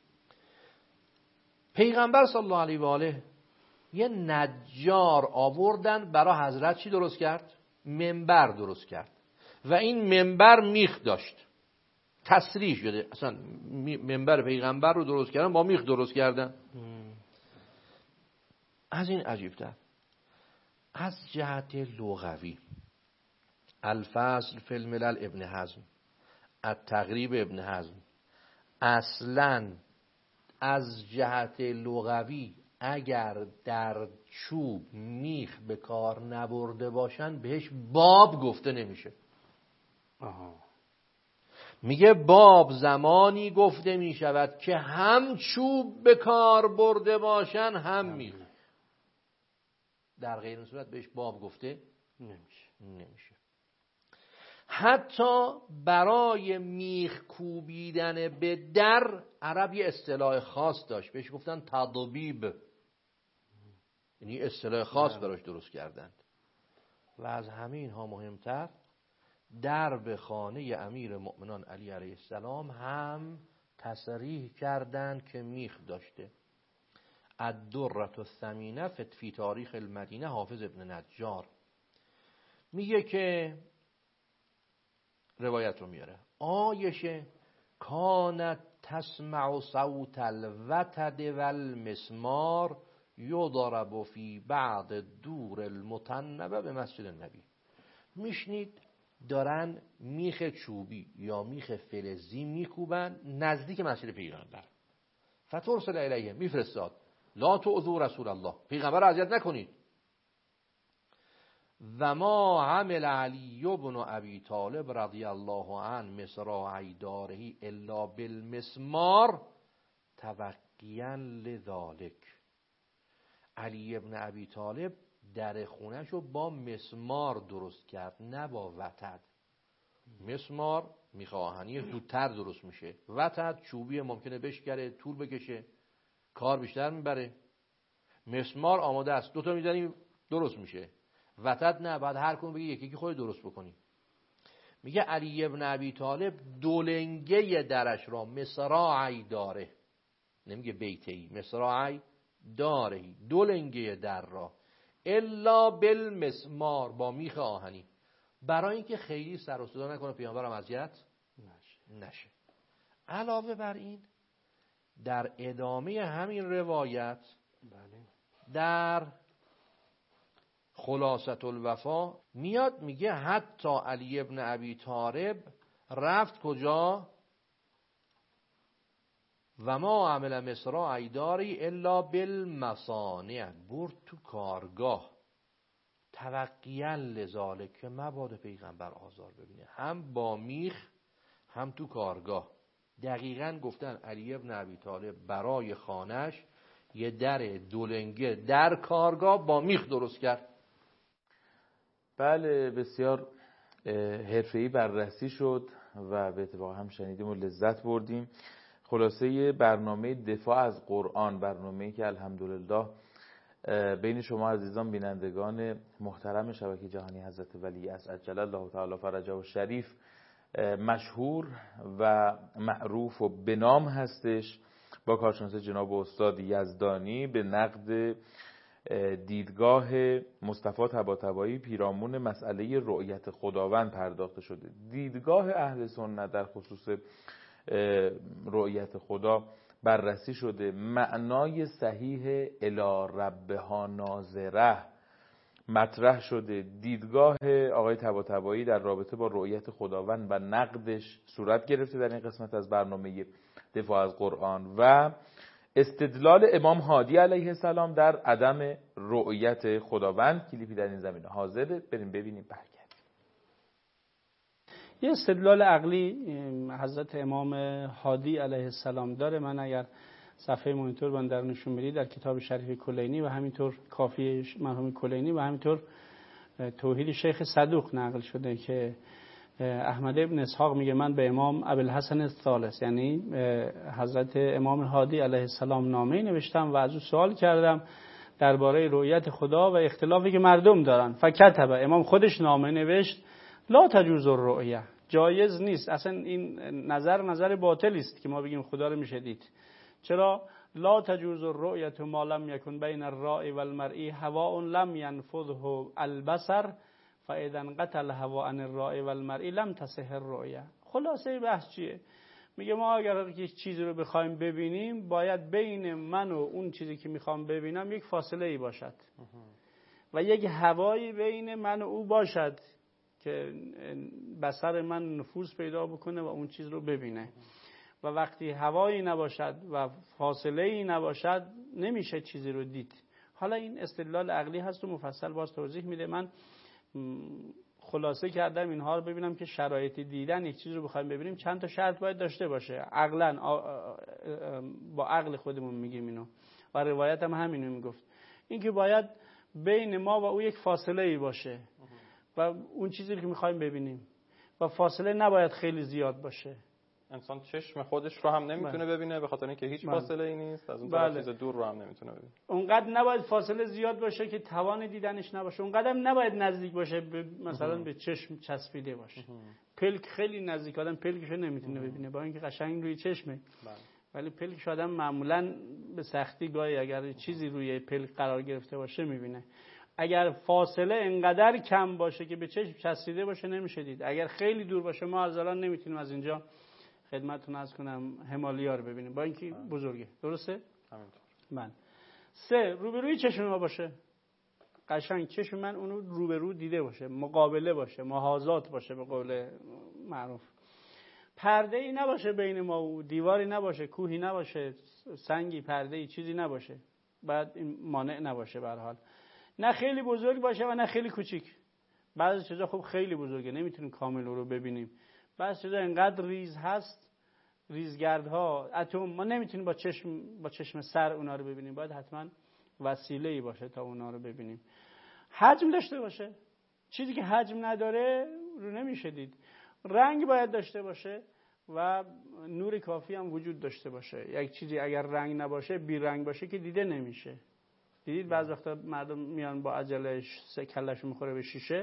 پیغمبر صلی الله علیه و آله یه نجار آوردن برای حضرت چی درست کرد؟ منبر درست کرد و این منبر میخ داشت، تسریح شده. اصلا منبر پیغمبر رو درست کردن با میخ درست کردن. از این عجیب‌تر از جهت لغوی الفصل فی الملل ابن حزم، التقریب ابن حزم، اصلا از جهت لغوی اگر در چوب میخ به کار نبرده باشن بهش باب گفته نمیشه. میگه باب زمانی گفته میشود که هم چوب به کار برده باشن هم میخ. در غیر این صورت بهش باب گفته نمیشه. حتی برای میخ کوبیدن به در عرب یه اصطلاح خاص داشت، بهش گفتن تضبیب، یعنی اصطلاح خاص براش درست کردند. و از همین ها مهمتر درب خانه امیر مؤمنان علی علیه السلام هم تصریح کردند که میخ داشته. الدرة الثمینه فی تاریخ المدینه، حافظ ابن نجار میگه که روایت رو میاره، عایشه کانت تسمع صوت الوتد والمسمار یضرب فی بعض دور المتنبه به مسجد النبی. میشنید دارن میخ چوبی یا میخ فلزی میکوبن نزدیک مسجد پیغمبر. فترسل الیه، میفرستاد لا تؤذوا رسول الله، پیغمبر رو اذیت نکنید. و ما عمل علی بن ابی طالب رضی الله عنه مصراعی داره الا بالمسمار توقیا لذالک. علی ابن ابی طالب در خونش رو با مسمار درست کرد، نه با وتد. مسمار میخ آهنی زودتر درست میشه، وتد چوبی ممکنه بشکره، طول بکشه، کار بیشتر میبره. مسمار آماده است، دوتا میزنیم درست میشه. وتد نه، بعد هر کدوم بگی یکی خود درست بکنی. میگه علی ابن ابی طالب دولنگه درش را مصراعی داره، نمیگه بیتی، مصراعی داره، دولنگه در را الا بالمسمار، با میخ آهنی، برای اینکه خیلی سر و صدا نکنه پیامبرم اذیت نشه. علاوه بر این در ادامه همین روایت در خلاصة الوفا میاد میگه حتی علی ابن ابی طالب رفت کجا؟ و ما عمل مصراعی داری الا بالمصانع، برد تو کارگاه، توقیا لذالک، که مبادا پیغمبر آزار ببینه، هم با میخ هم تو کارگاه. دقیقاً گفتن علی ابن ابی طالب برای خانش یه در دولنگه در کارگاه با میخ درست کرد. بله، بسیار حرفه‌ای بررسی شد و به اتفاق هم شنیدیم و لذت بردیم. خلاصه برنامه دفاع از قرآن، برنامه‌ای که الحمدلله بین شما عزیزان بینندگان محترم شبکه جهانی حضرت ولی عصر عجل الله تعالی فرجه و شریف مشهور و معروف و به نام هستش، با کارشناس جناب استاد یزدانی به نقد دیدگاه مصطفی طباطبایی پیرامون مسئله رؤیت خداوند پرداخته شده. دیدگاه اهل سنت در خصوص رؤیت خدا بررسی شده، معنای صحیح الی ربها ناظره مطرح شده، دیدگاه آقای طباطبایی در رابطه با رؤیت خداوند و نقدش صورت گرفته در این قسمت از برنامه دفاع از قرآن و استدلال امام هادی علیه السلام در عدم رؤیت خداوند. کلیپی در این زمینه حاضره، بریم ببینیم برگردیم. یه استدلال عقلی حضرت امام هادی علیه السلام داره. من اگر صفحه مانیتور من در نشون بدید، در کتاب شریف کلینی و همینطور کافی مرحوم کلینی و همینطور توحید شیخ صدوق نقل شده که احمد ابن اسحاق میگه من به امام ابوالحسن الثالث یعنی حضرت امام هادی علیه السلام نامه نوشتم و از او سوال کردم درباره رؤیت خدا و اختلافی که مردم دارن. فکتب، امام خودش نامه نوشت لا تجوز الرؤیه، جایز نیست. اصلا این نظر باطلی است که ما بگیم خدا رو میشه دید. چرا؟ لا تجوز الرؤیه ما لم یکن بین الرائی و المرئی هواء لم ينفذه البصر فاذا انقطع الهواء عن الرائی و المرئی لم تصح الرؤیه. خلاصه بحث چیه؟ میگه ما اگر یک چیزی رو بخوایم ببینیم باید بین من و اون چیزی که میخوام ببینم یک فاصله ای باشد و یک هوایی بین من و او باشد که بصر من نفوذ پیدا بکنه و اون چیز رو ببینه. و وقتی هوایی نباشد و فاصله ای نباشد نمیشه چیزی رو دید. حالا این استدلال عقلی هست و مفصل باز توضیح میده. من خلاصه کردم اینها رو ببینم که شرایط دیدن یک چیز رو بخوایم ببینیم چند تا شرط باید داشته باشه. عقلاً با عقل خودمون میگیم اینو و روایت هم همینو میگفت. این که باید بین ما و او یک فاصله ای باشه و اون چیزی که میخوایم ببینیم و فاصله نباید خیلی زیاد باشه. انسان چشم خودش رو هم نمیتونه ببینه به خاطر اینکه هیچ فاصله ای نیست، از اون طرف چیز دور رو هم نمیتونه ببینه. اونقدر نباید فاصله زیاد باشه که توان دیدنش نباشه، اونقدر هم نباید نزدیک باشه مثلا به چشم چسبیده باشه. پلک خیلی نزدیک، آدم پلکشو نمیتونه ببینه با اینکه قشنگ روی چشمه، ولی پلکش آدم معمولا به سختی گاهی اگر چیزی روی پلک قرار گرفته باشه میبینه. اگر فاصله انقدر کم باشه که به چشم چسبیده باشه نمیشه دید. اگر خیلی دور باشه ما از الان نمیتونیم از اینجا خدمتتون عرض کنم همالیا رو ببینیم با اینکه بزرگه. درسته؟ همینطور. من 3 روبروی چشم ما باشه، قشنگ چشم من اونو روبرو دیده باشه، مقابله باشه، محاذات باشه به قول معروف. پرده ای نباشه بین ما و دیواری نباشه، کوهی نباشه، سنگی، پرده ای چیزی نباشه. بعد این مانع نباشه به هر حال. نه خیلی بزرگ باشه و نه خیلی کوچیک. بعضی چیزا خب خیلی بزرگه نمیتونیم کامل رو ببینیم. بعضی چیزا اینقدر ریز هست، ریزگردها، اتم، ما نمیتونیم با چشم سر اونا رو ببینیم. باید حتما وسیله‌ای باشه تا اونا رو ببینیم. حجم داشته باشه. چیزی که حجم نداره رو نمیشه دید. رنگ باید داشته باشه و نور کافی هم وجود داشته باشه. یک چیزی اگر رنگ نباشه، بی رنگ باشه که دیده نمیشه. دیدید بعضی وقتا مردم میان با عجله کله‌شو میخوره به شیشه،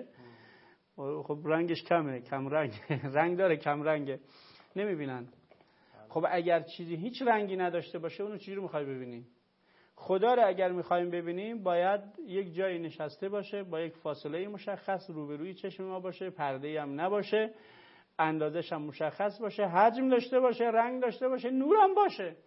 خب رنگش کمه، کم رنگ رنگ داره کم رنگه، نمیبینن. خب اگر چیزی هیچ رنگی نداشته باشه اونو چجوری میخوای ببینیم؟ خدا رو اگر میخوایم ببینیم باید یک جایی نشسته باشه با یک فاصله مشخص، روبروی چشم ما باشه، پرده‌ای هم نباشه، اندازش هم مشخص باشه، حجم داشته باشه، رنگ داشته باشه، نور هم باشه.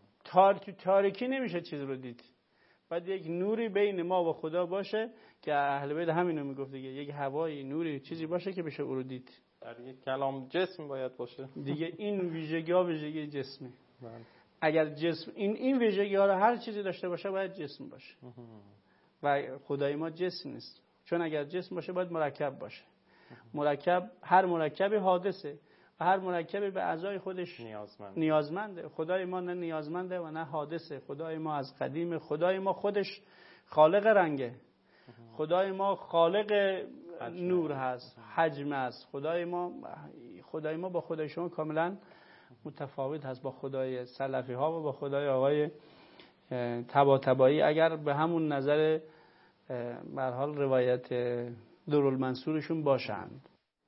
تاریکی نمیشه چیز رو دید. باید یک نوری بین ما و خدا باشه که اهل بیت همینو میگفت دیگه، یک هوایی، نوری، چیزی باشه که بشه او رو دید. در یک کلام جسم باید باشه دیگه. این ویژگی‌ها ویژگی جسمه. اگر جسم این ویژگی‌ها رو هر چیزی داشته باشه باید جسم باشه. و خدای ما جسم نیست، چون اگر جسم باشه باید مرکب باشه. هر مرکبی حادثه و هر مرکبی به اعضای خودش نیازمنده. خدای ما نه نیازمنده و نه حادثه. خدای ما از قدیم، خدای ما خودش خالق رنگه، خدای ما خالق نور هست، حجم هست. خدای ما با خدای شما کاملا متفاوت هست، با خدای سلفی ها و با خدای آقای طباطبایی اگر به همون نظر به هر حال روایت درالمنصورشون باشند.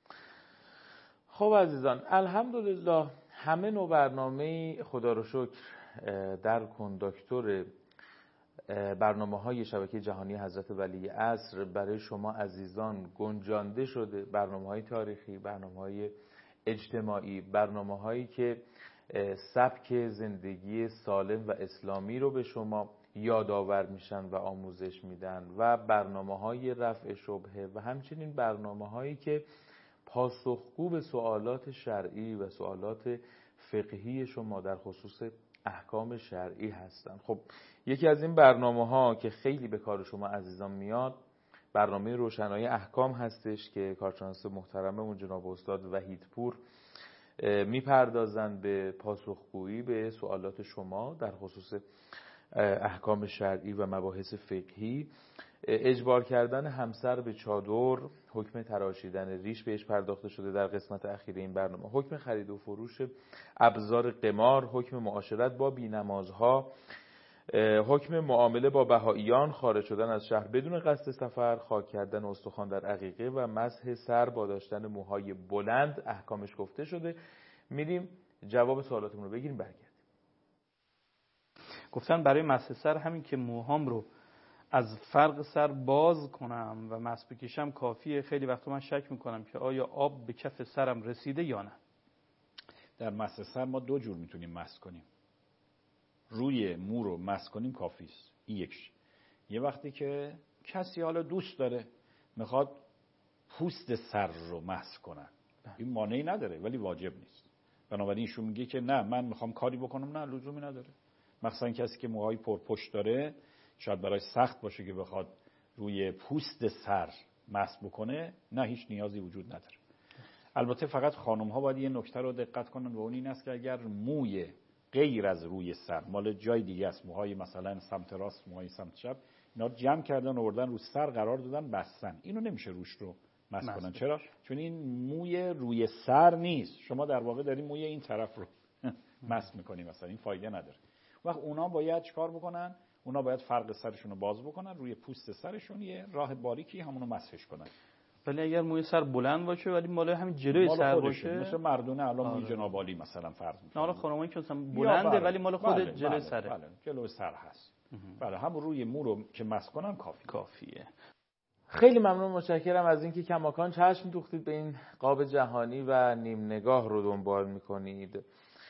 خب عزیزان، الحمدلله همه نوع برنامه خدا رو شکر در کنداکتور برنامه‌های شبکه جهانی حضرت ولی عصر برای شما عزیزان گنجانده شده. برنامه‌های تاریخی، برنامه‌های اجتماعی، برنامه‌هایی که سبک زندگی سالم و اسلامی رو به شما یادآور میشن و آموزش میدن و برنامه‌های رفع شبهه و همچنین برنامه‌هایی که پاسخگو به سوالات شرعی و سوالات فقهی شما در خصوص احکام شرعی هستن. خب یکی از این برنامه‌ها که خیلی به کار شما عزیزان میاد برنامه روشنایی احکام هستش که کارشناس محترممون جناب استاد وحیدپور میپردازند به پاسخگویی به سوالات شما در خصوص احکام شرعی و مباحث فقهی. اجبار کردن همسر به چادر، حکم تراشیدن ریش بهش پرداخته شده در قسمت اخیر این برنامه، حکم خرید و فروش ابزار قمار، حکم معاشرت با بی‌نمازها، حکم معامله با بهائیان، خارج شدن از شهر بدون قصد سفر، خاک کردن استخوان در عقیقه و مسح سر با داشتن موهای بلند احکامش گفته شده. میریم جواب سوالاتمون رو بگیریم برگردیم. گفتن برای مسح سر همین که موهام رو از فرق سر باز کنم و مسح بکشم کافیه. خیلی وقتا من شک میکنم که آیا آب به کف سرم رسیده یا نه. در مسح سر ما دو جور میتونیم مسح کنیم. روی مو رو مسح کنیم کافی است. این یکش. یه وقتی که کسی حالا دوست داره میخواد پوست سر رو مسح کنن، این مانعی نداره ولی واجب نیست. بنابراین ایشون میگه که نه من میخوام کاری بکنم، نه لزومی نداره. مثلا کسی که موهای پرپشت داره شاید برای سخت باشه که بخواد روی پوست سر مسح بکنه، نه هیچ نیازی وجود نداره. البته فقط خانم ها باید یه نکته رو دقت کنن و اون این است که اگر موی غیر از روی سر مال جای دیگه است، موهای مثلا سمت راست، موهای سمت چپ، اینا جمع کردن آوردن رو سر قرار دادن بستن، اینو نمیشه روش رو مسح کنن. چرا؟ چون این موی روی سر نیست، شما در واقع دارین موی این طرف رو مسح میکنین، مثلا این فایده نداره. وقت اونا باید چیکار بکنن؟ اونا باید فرق سرشون رو باز بکنن، روی پوست سرشون یه راه باریکی همونو مسحش کنن. ولی اگر موی سر بلند باشه ولی مال همین جلوی سر باشه، مثل مردونه الان موی جنابالی مثلا فرض می‌کنه. حالا خانمایی که مثلا بلنده ولی مال خود جلوی سره. بله جلوی سر هست. بله هم روی مو رو که مسح کنن کافیه. خیلی ممنون، متشکرم از اینکه کماکان چشم دوختید به این قاب جهانی و نیم نگاه رو دنبال می‌کنید.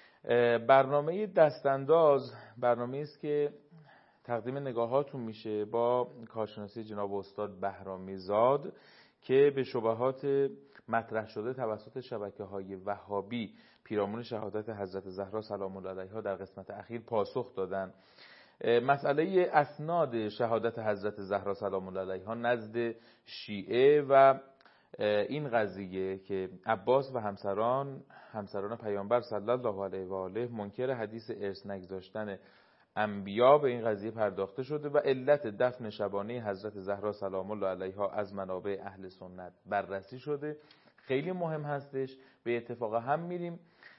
برنامه دستانداز برنامه است که تقدیم نگاهاتون میشه با کارشناسی جناب استاد بهرامی زاد که به شبهات مطرح شده توسط شبکه‌های وهابی پیرامون شهادت حضرت زهرا سلام الله علیها در قسمت اخیر پاسخ دادن. مسئله اسناد شهادت حضرت زهرا سلام الله علیها نزد شیعه و این قضیه که عباس و همسران پیامبر صلی الله علیه و آله منکر حدیث ارث نگذاشتن انبیا به این قضیه پرداخته شده و علت دفن شبانه حضرت زهرا سلام الله علیها از منابع اهل سنت بررسی شده. خیلی مهم هستش. به اتفاق هم میریم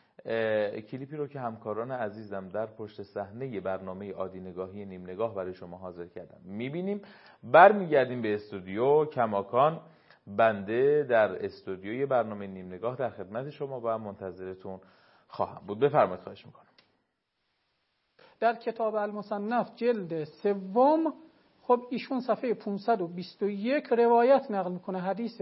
کلیپی رو که همکاران عزیزم در پشت صحنه برنامه عادی نگاهی نیم نگاه برای شما حاضر کردم میبینیم. برمیگردیم به استودیو. کماکان بنده در استودیوی برنامه نیم نگاه در خدمت شما و منتظرتون خواهم بود. بفرمایید، خواهش میکنم. در کتاب المصنف جلد 3 خب ایشون صفحه 521 روایت نقل میکنه، حدیث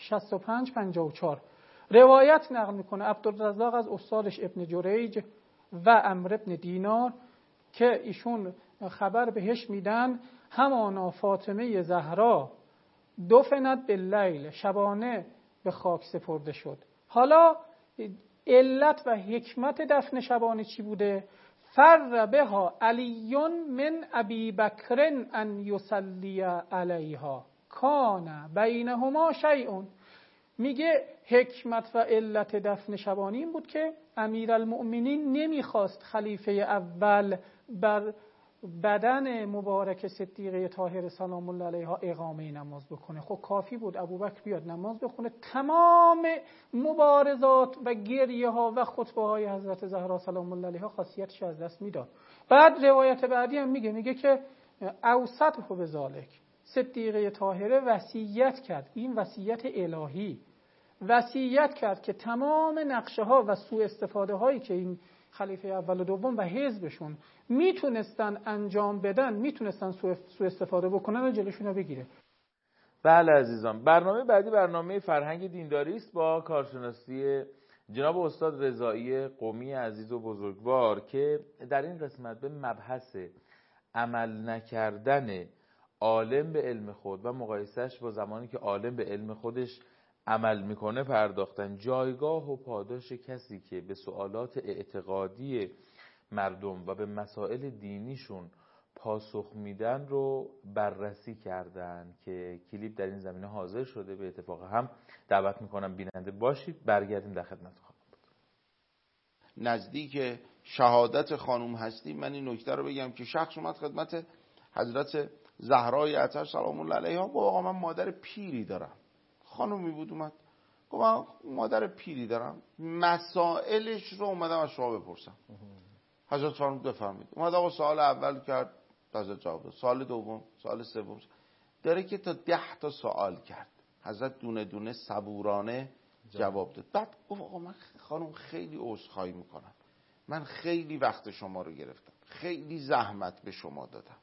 6554 روایت نقل میکنه عبدالرزاق از استادش ابن جریج و عمرو ابن دینار که ایشون خبر بهش میدن همانا فاطمه زهرا دفنت باللیل، شبانه به خاک سپرده شد. حالا علت و حکمت دفن شبانه چی بوده؟ فر بها علی من ابی بکر ان یصلی علیها کان بینهما شیء. میگه حکمت و علت دفن شبانه این بود که امیرالمؤمنین نمیخواست خلیفه اول بر بدن مبارک صدیقه طاهره سلام الله علیها اقامه نماز بکنه. خب کافی بود ابوبکر بیاد نماز بخونه، تمام مبارزات و گریه ها و خطبه های حضرت زهرا سلام الله علیها خاصیتش از دست میداد. بعد روایت بعدی هم میگه که اوصته به ذالک، صدیقه طاهره وصیت کرد، این وصیت الهی، وصیت کرد که تمام نقشه ها و سوء استفاده هایی که این خلیفه اول و دوم و حزبشون میتونستن انجام بدن، میتونستن سوء استفاده بکنن و جلوشون رو بگیره. بله عزیزان، برنامه بعدی برنامه فرهنگ دینداری است با کارشناسی جناب استاد رضایی قمی عزیز و بزرگوار که در این قسمت به مبحث عمل نکردن عالم به علم خود و مقایسهش با زمانی که عالم به علم خودش عمل میکنه پرداختن. جایگاه و پاداش کسی که به سوالات اعتقادی مردم و به مسائل دینیشون پاسخ میدن رو بررسی کردن که کلیپ در این زمینه حاضر شده. به اتفاق هم دعوت میکنم بیننده باشید. برگردیم در خدمت خواهم بود. نزدیک شهادت خانم هستیم، من این نکته رو بگم که شخص اومد خدمت حضرت زهرای اطهر سلام الله علیها گفت آقا من مادر پیری دارم. خانومی بود اومد گفت من مادر پیری دارم، مسائلش رو اومدم از شما بپرسم. حضرت فرمود بفرمایید. اومد آقا سوال اول کرد، حضرت جواب داد. سوال دوم، سوال سوم، داره که تا 10 تا سوال کرد. حضرت دونه دونه صبورانه جواب داد. بعد گفت آقا من خانم خیلی عذرخواهی میکنم، من خیلی وقت شما رو گرفتم، خیلی زحمت به شما دادم،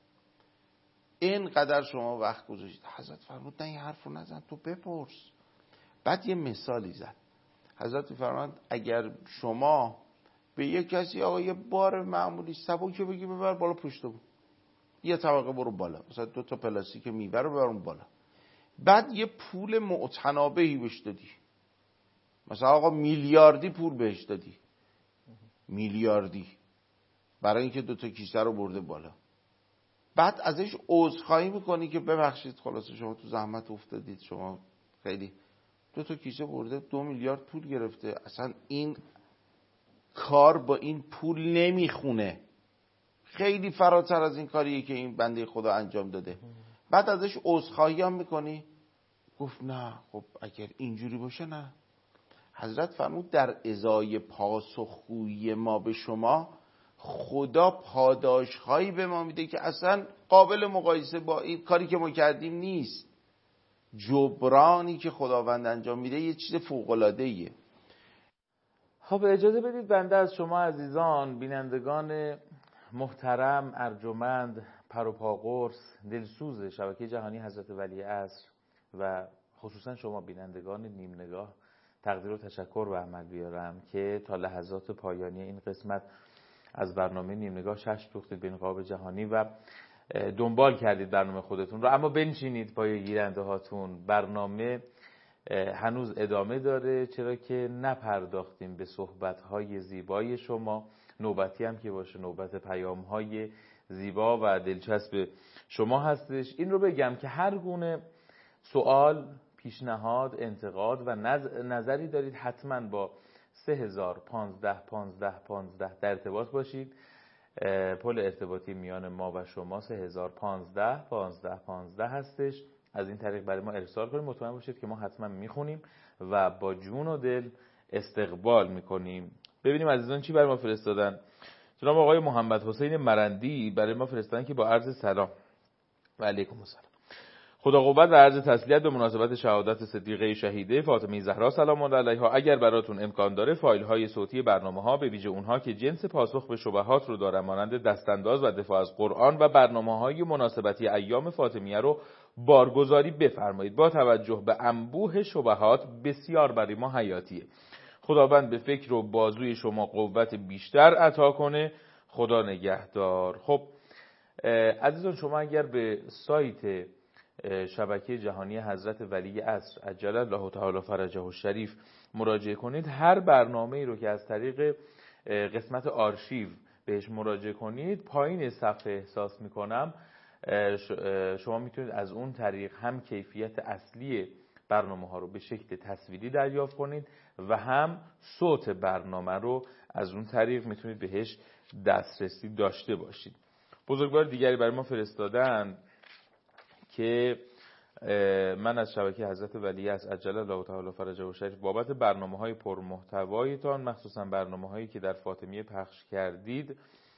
اینقدر شما وقت گذاشتید. حضرت فرمود نه این حرف رو نزن، تو بپرس. بعد یه مثالی زد. حضرت فرمود اگر شما به یک کسی آقا یه بار معمولی سبکی بگی ببر بالا پشت بود، یه طبقه برو بالا، مثلا 2 تا پلاستیک میوه رو ببرون بالا، بعد یه پول معتنابهی بهش دادی، مثلا آقا میلیاردی پول بهش دادی، میلیاردی، برای اینکه 2 تا کیسه رو برده بالا، بعد ازش عذرخواهی میکنی که ببخشید خلاصه شما تو زحمت افتادید، شما خیلی 2 تا کیسه برده 2 میلیارد پول گرفته، اصلا این کار با این پول نمیخونه، خیلی فراتر از این کاریه که این بنده خدا انجام داده. بعد ازش عذرخواهی هم میکنی؟ گفت نه خب اگر اینجوری باشه نه. حضرت فرمود در ازای پاسخگویی ما به شما خدا پاداشهایی به ما میده که اصلا قابل مقایسه با این کاری که ما کردیم نیست. جبرانی که خداوند انجام میده یه چیز فوق‌العاده‌ایه. خب اجازه بدید بنده از شما عزیزان بینندگان محترم، ارجمند، پروپاقرص، دلسوز شبکه جهانی حضرت ولی عصر و خصوصا شما بینندگان نیم نگاه تقدیر و تشکر به عمل بیارم که تا لحظات پایانی این قسمت از برنامه نیم نگاه چشم دوختید به انقلاب جهانی و دنبال کردید برنامه خودتون رو. اما بنشینید پای گیرنده هاتون، برنامه هنوز ادامه داره، چرا که نپرداختیم به صحبت‌های زیبای شما. نوبتی هم که باشه نوبت پیام‌های زیبا و دلچسب شما هستش. این رو بگم که هر گونه سوال، پیشنهاد، انتقاد و نظری دارید حتما با 3015 در ارتباط باشید. پل ارتباطی میان ما و شما 3015 هستش. از این طریق برای ما ارسال کنید، مطمئن باشید که ما حتما میخونیم و با جون و دل استقبال میکنیم. ببینیم عزیزان چی برای ما فرستادن. جناب آقای محمد حسین مرندی برای ما فرستادن که با عرض سلام و علیکم السلام، خدا قوت و عرض تسلیت به مناسبت شهادت صدیقه شهیده فاطمه زهرا سلام الله علیها. اگر براتون امکان داره فایل های صوتی برنامه‌ها به ویژه اونها که جنس پاسخ به شبهات رو دارن مانند دستانداز و دفاع از قرآن و برنامه‌های مناسبتی ایام فاطمیه رو بارگذاری بفرمایید. با توجه به انبوه شبهات بسیار برای ما حیاتیه. خداوند به فکر و بازوی شما قوت بیشتر عطا کنه. خدا نگهدار. خب عزیزان شما اگر به سایت شبکه جهانی حضرت ولی عصر عجل الله تعالی فرجه الشریف مراجعه کنید، هر برنامه‌ای رو که از طریق قسمت آرشیو بهش مراجعه کنید پایین صفحه احساس میکنم شما میتونید از اون طریق هم کیفیت اصلی برنامه ها رو به شکل تصویری دریافت کنید و هم صوت برنامه رو از اون طریق میتونید بهش دسترسی داشته باشید. بزرگوار دیگری برای ما فرستادن که من از شبکه حضرت ولی عصر عجل الله تعالی فرجه الشریف بابت برنامه‌های پرمحتوایتان مخصوصا برنامه‌هایی که در فاطمیه پخش کردید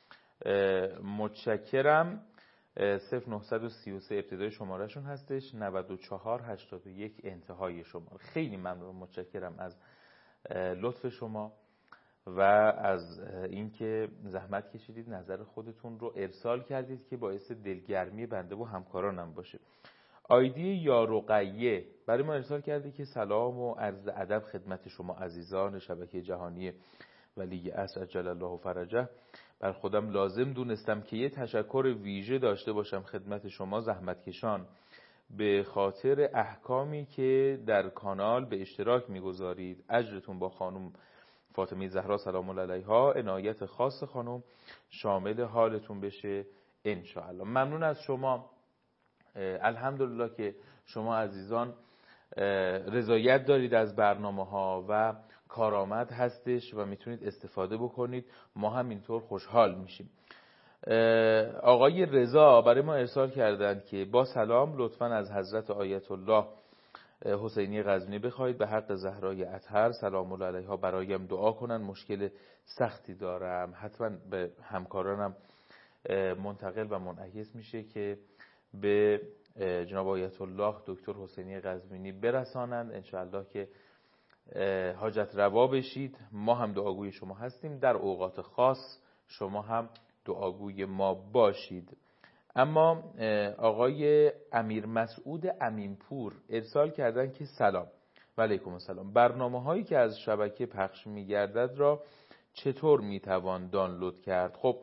متشکرم. 0933 ابتدای شمارهشون هستش، 9481 انتهای شماره. خیلی ممنون، متشکرم از لطف شما و از اینکه زحمت کشیدید نظر خودتون رو ارسال کردید که باعث دلگرمی بنده و همکارانم باشه. آیدی یارقیه برای ما ارسال کرده که سلام و عرض ادب خدمت شما عزیزان شبکه جهانی ولی عصر عجل الله فرجه. بر خودم لازم دونستم که یه تشکر ویژه داشته باشم خدمت شما زحمتکشان به خاطر احکامی که در کانال به اشتراک میگذارید. اجرتون با خانم فاطمه زهرا سلام الله علیها، عنایت خاص خانم شامل حالتون بشه انشاءالله. ممنون از شما. الحمدلله که شما عزیزان رضایت دارید از برنامه ها و کارآمد هستش و میتونید استفاده بکنید. ما هم اینطور خوشحال میشیم. آقای رضا برای ما ارسال کردند که با سلام لطفاً از حضرت آیت الله حسینی غزنی بخواید به حق زهرای اطهر سلام الله علیها برایم دعا کنن، مشکل سختی دارم. حتما به همکارانم منتقل و منعکس میشه که به جناب آیت الله دکتر حسینی غزنی برسانند، انشاءالله که حاجت روا بشید. ما هم دعاگوی شما هستیم، در اوقات خاص شما هم دعاگوی ما باشید. اما آقای امیر مسعود امینپور ارسال کردن که سلام و علیکم السلام، برنامه هایی که از شبکه پخش می گردد را چطور می توان دانلود کرد؟ خب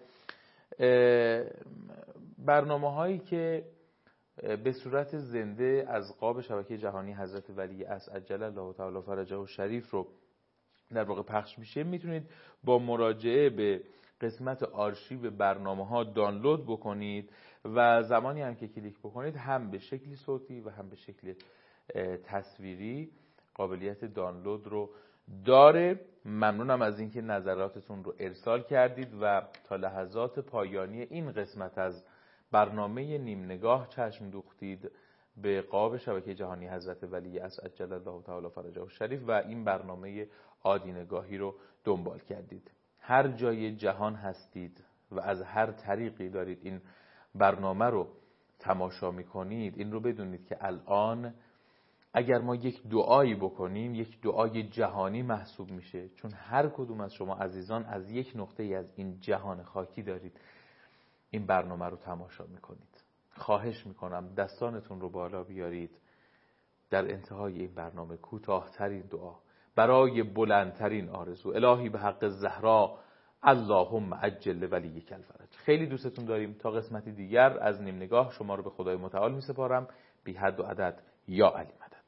برنامه هایی که به صورت زنده از قاب شبکه جهانی حضرت ولی عصر عجل الله تعالی فرجه و شریف رو در واقع پخش میشه، میتونید با مراجعه به قسمت آرشیو برنامه ها دانلود بکنید و زمانی هم که کلیک بکنید هم به شکل صوتی و هم به شکل تصویری قابلیت دانلود رو داره. ممنونم از اینکه نظراتتون رو ارسال کردید و تا لحظات پایانی این قسمت از برنامه نیم نگاه چشم دوختید به قاب شبکه جهانی حضرت ولی عصر عجل الله تعالی فرجه و شریف و این برنامه عادی نگاهی رو دنبال کردید. هر جای جهان هستید و از هر طریقی دارید این برنامه رو تماشا میکنید، این رو بدونید که الان اگر ما یک دعایی بکنیم یک دعای جهانی محسوب میشه، چون هر کدوم از شما عزیزان از یک نقطه از این جهان خاکی دارید این برنامه رو تماشا میکنید. خواهش میکنم دستانتون رو بالا بیارید در انتهای این برنامه کوتاه‌ترین دعا برای بلندترین آرزو. الهی به حق زهرا اللهم عجل ولیک الفرج. خیلی دوستتون داریم. تا قسمتی دیگر از نیم نگاه شما رو به خدای متعال میسپارم. بی حد و عدد یا علی مدد.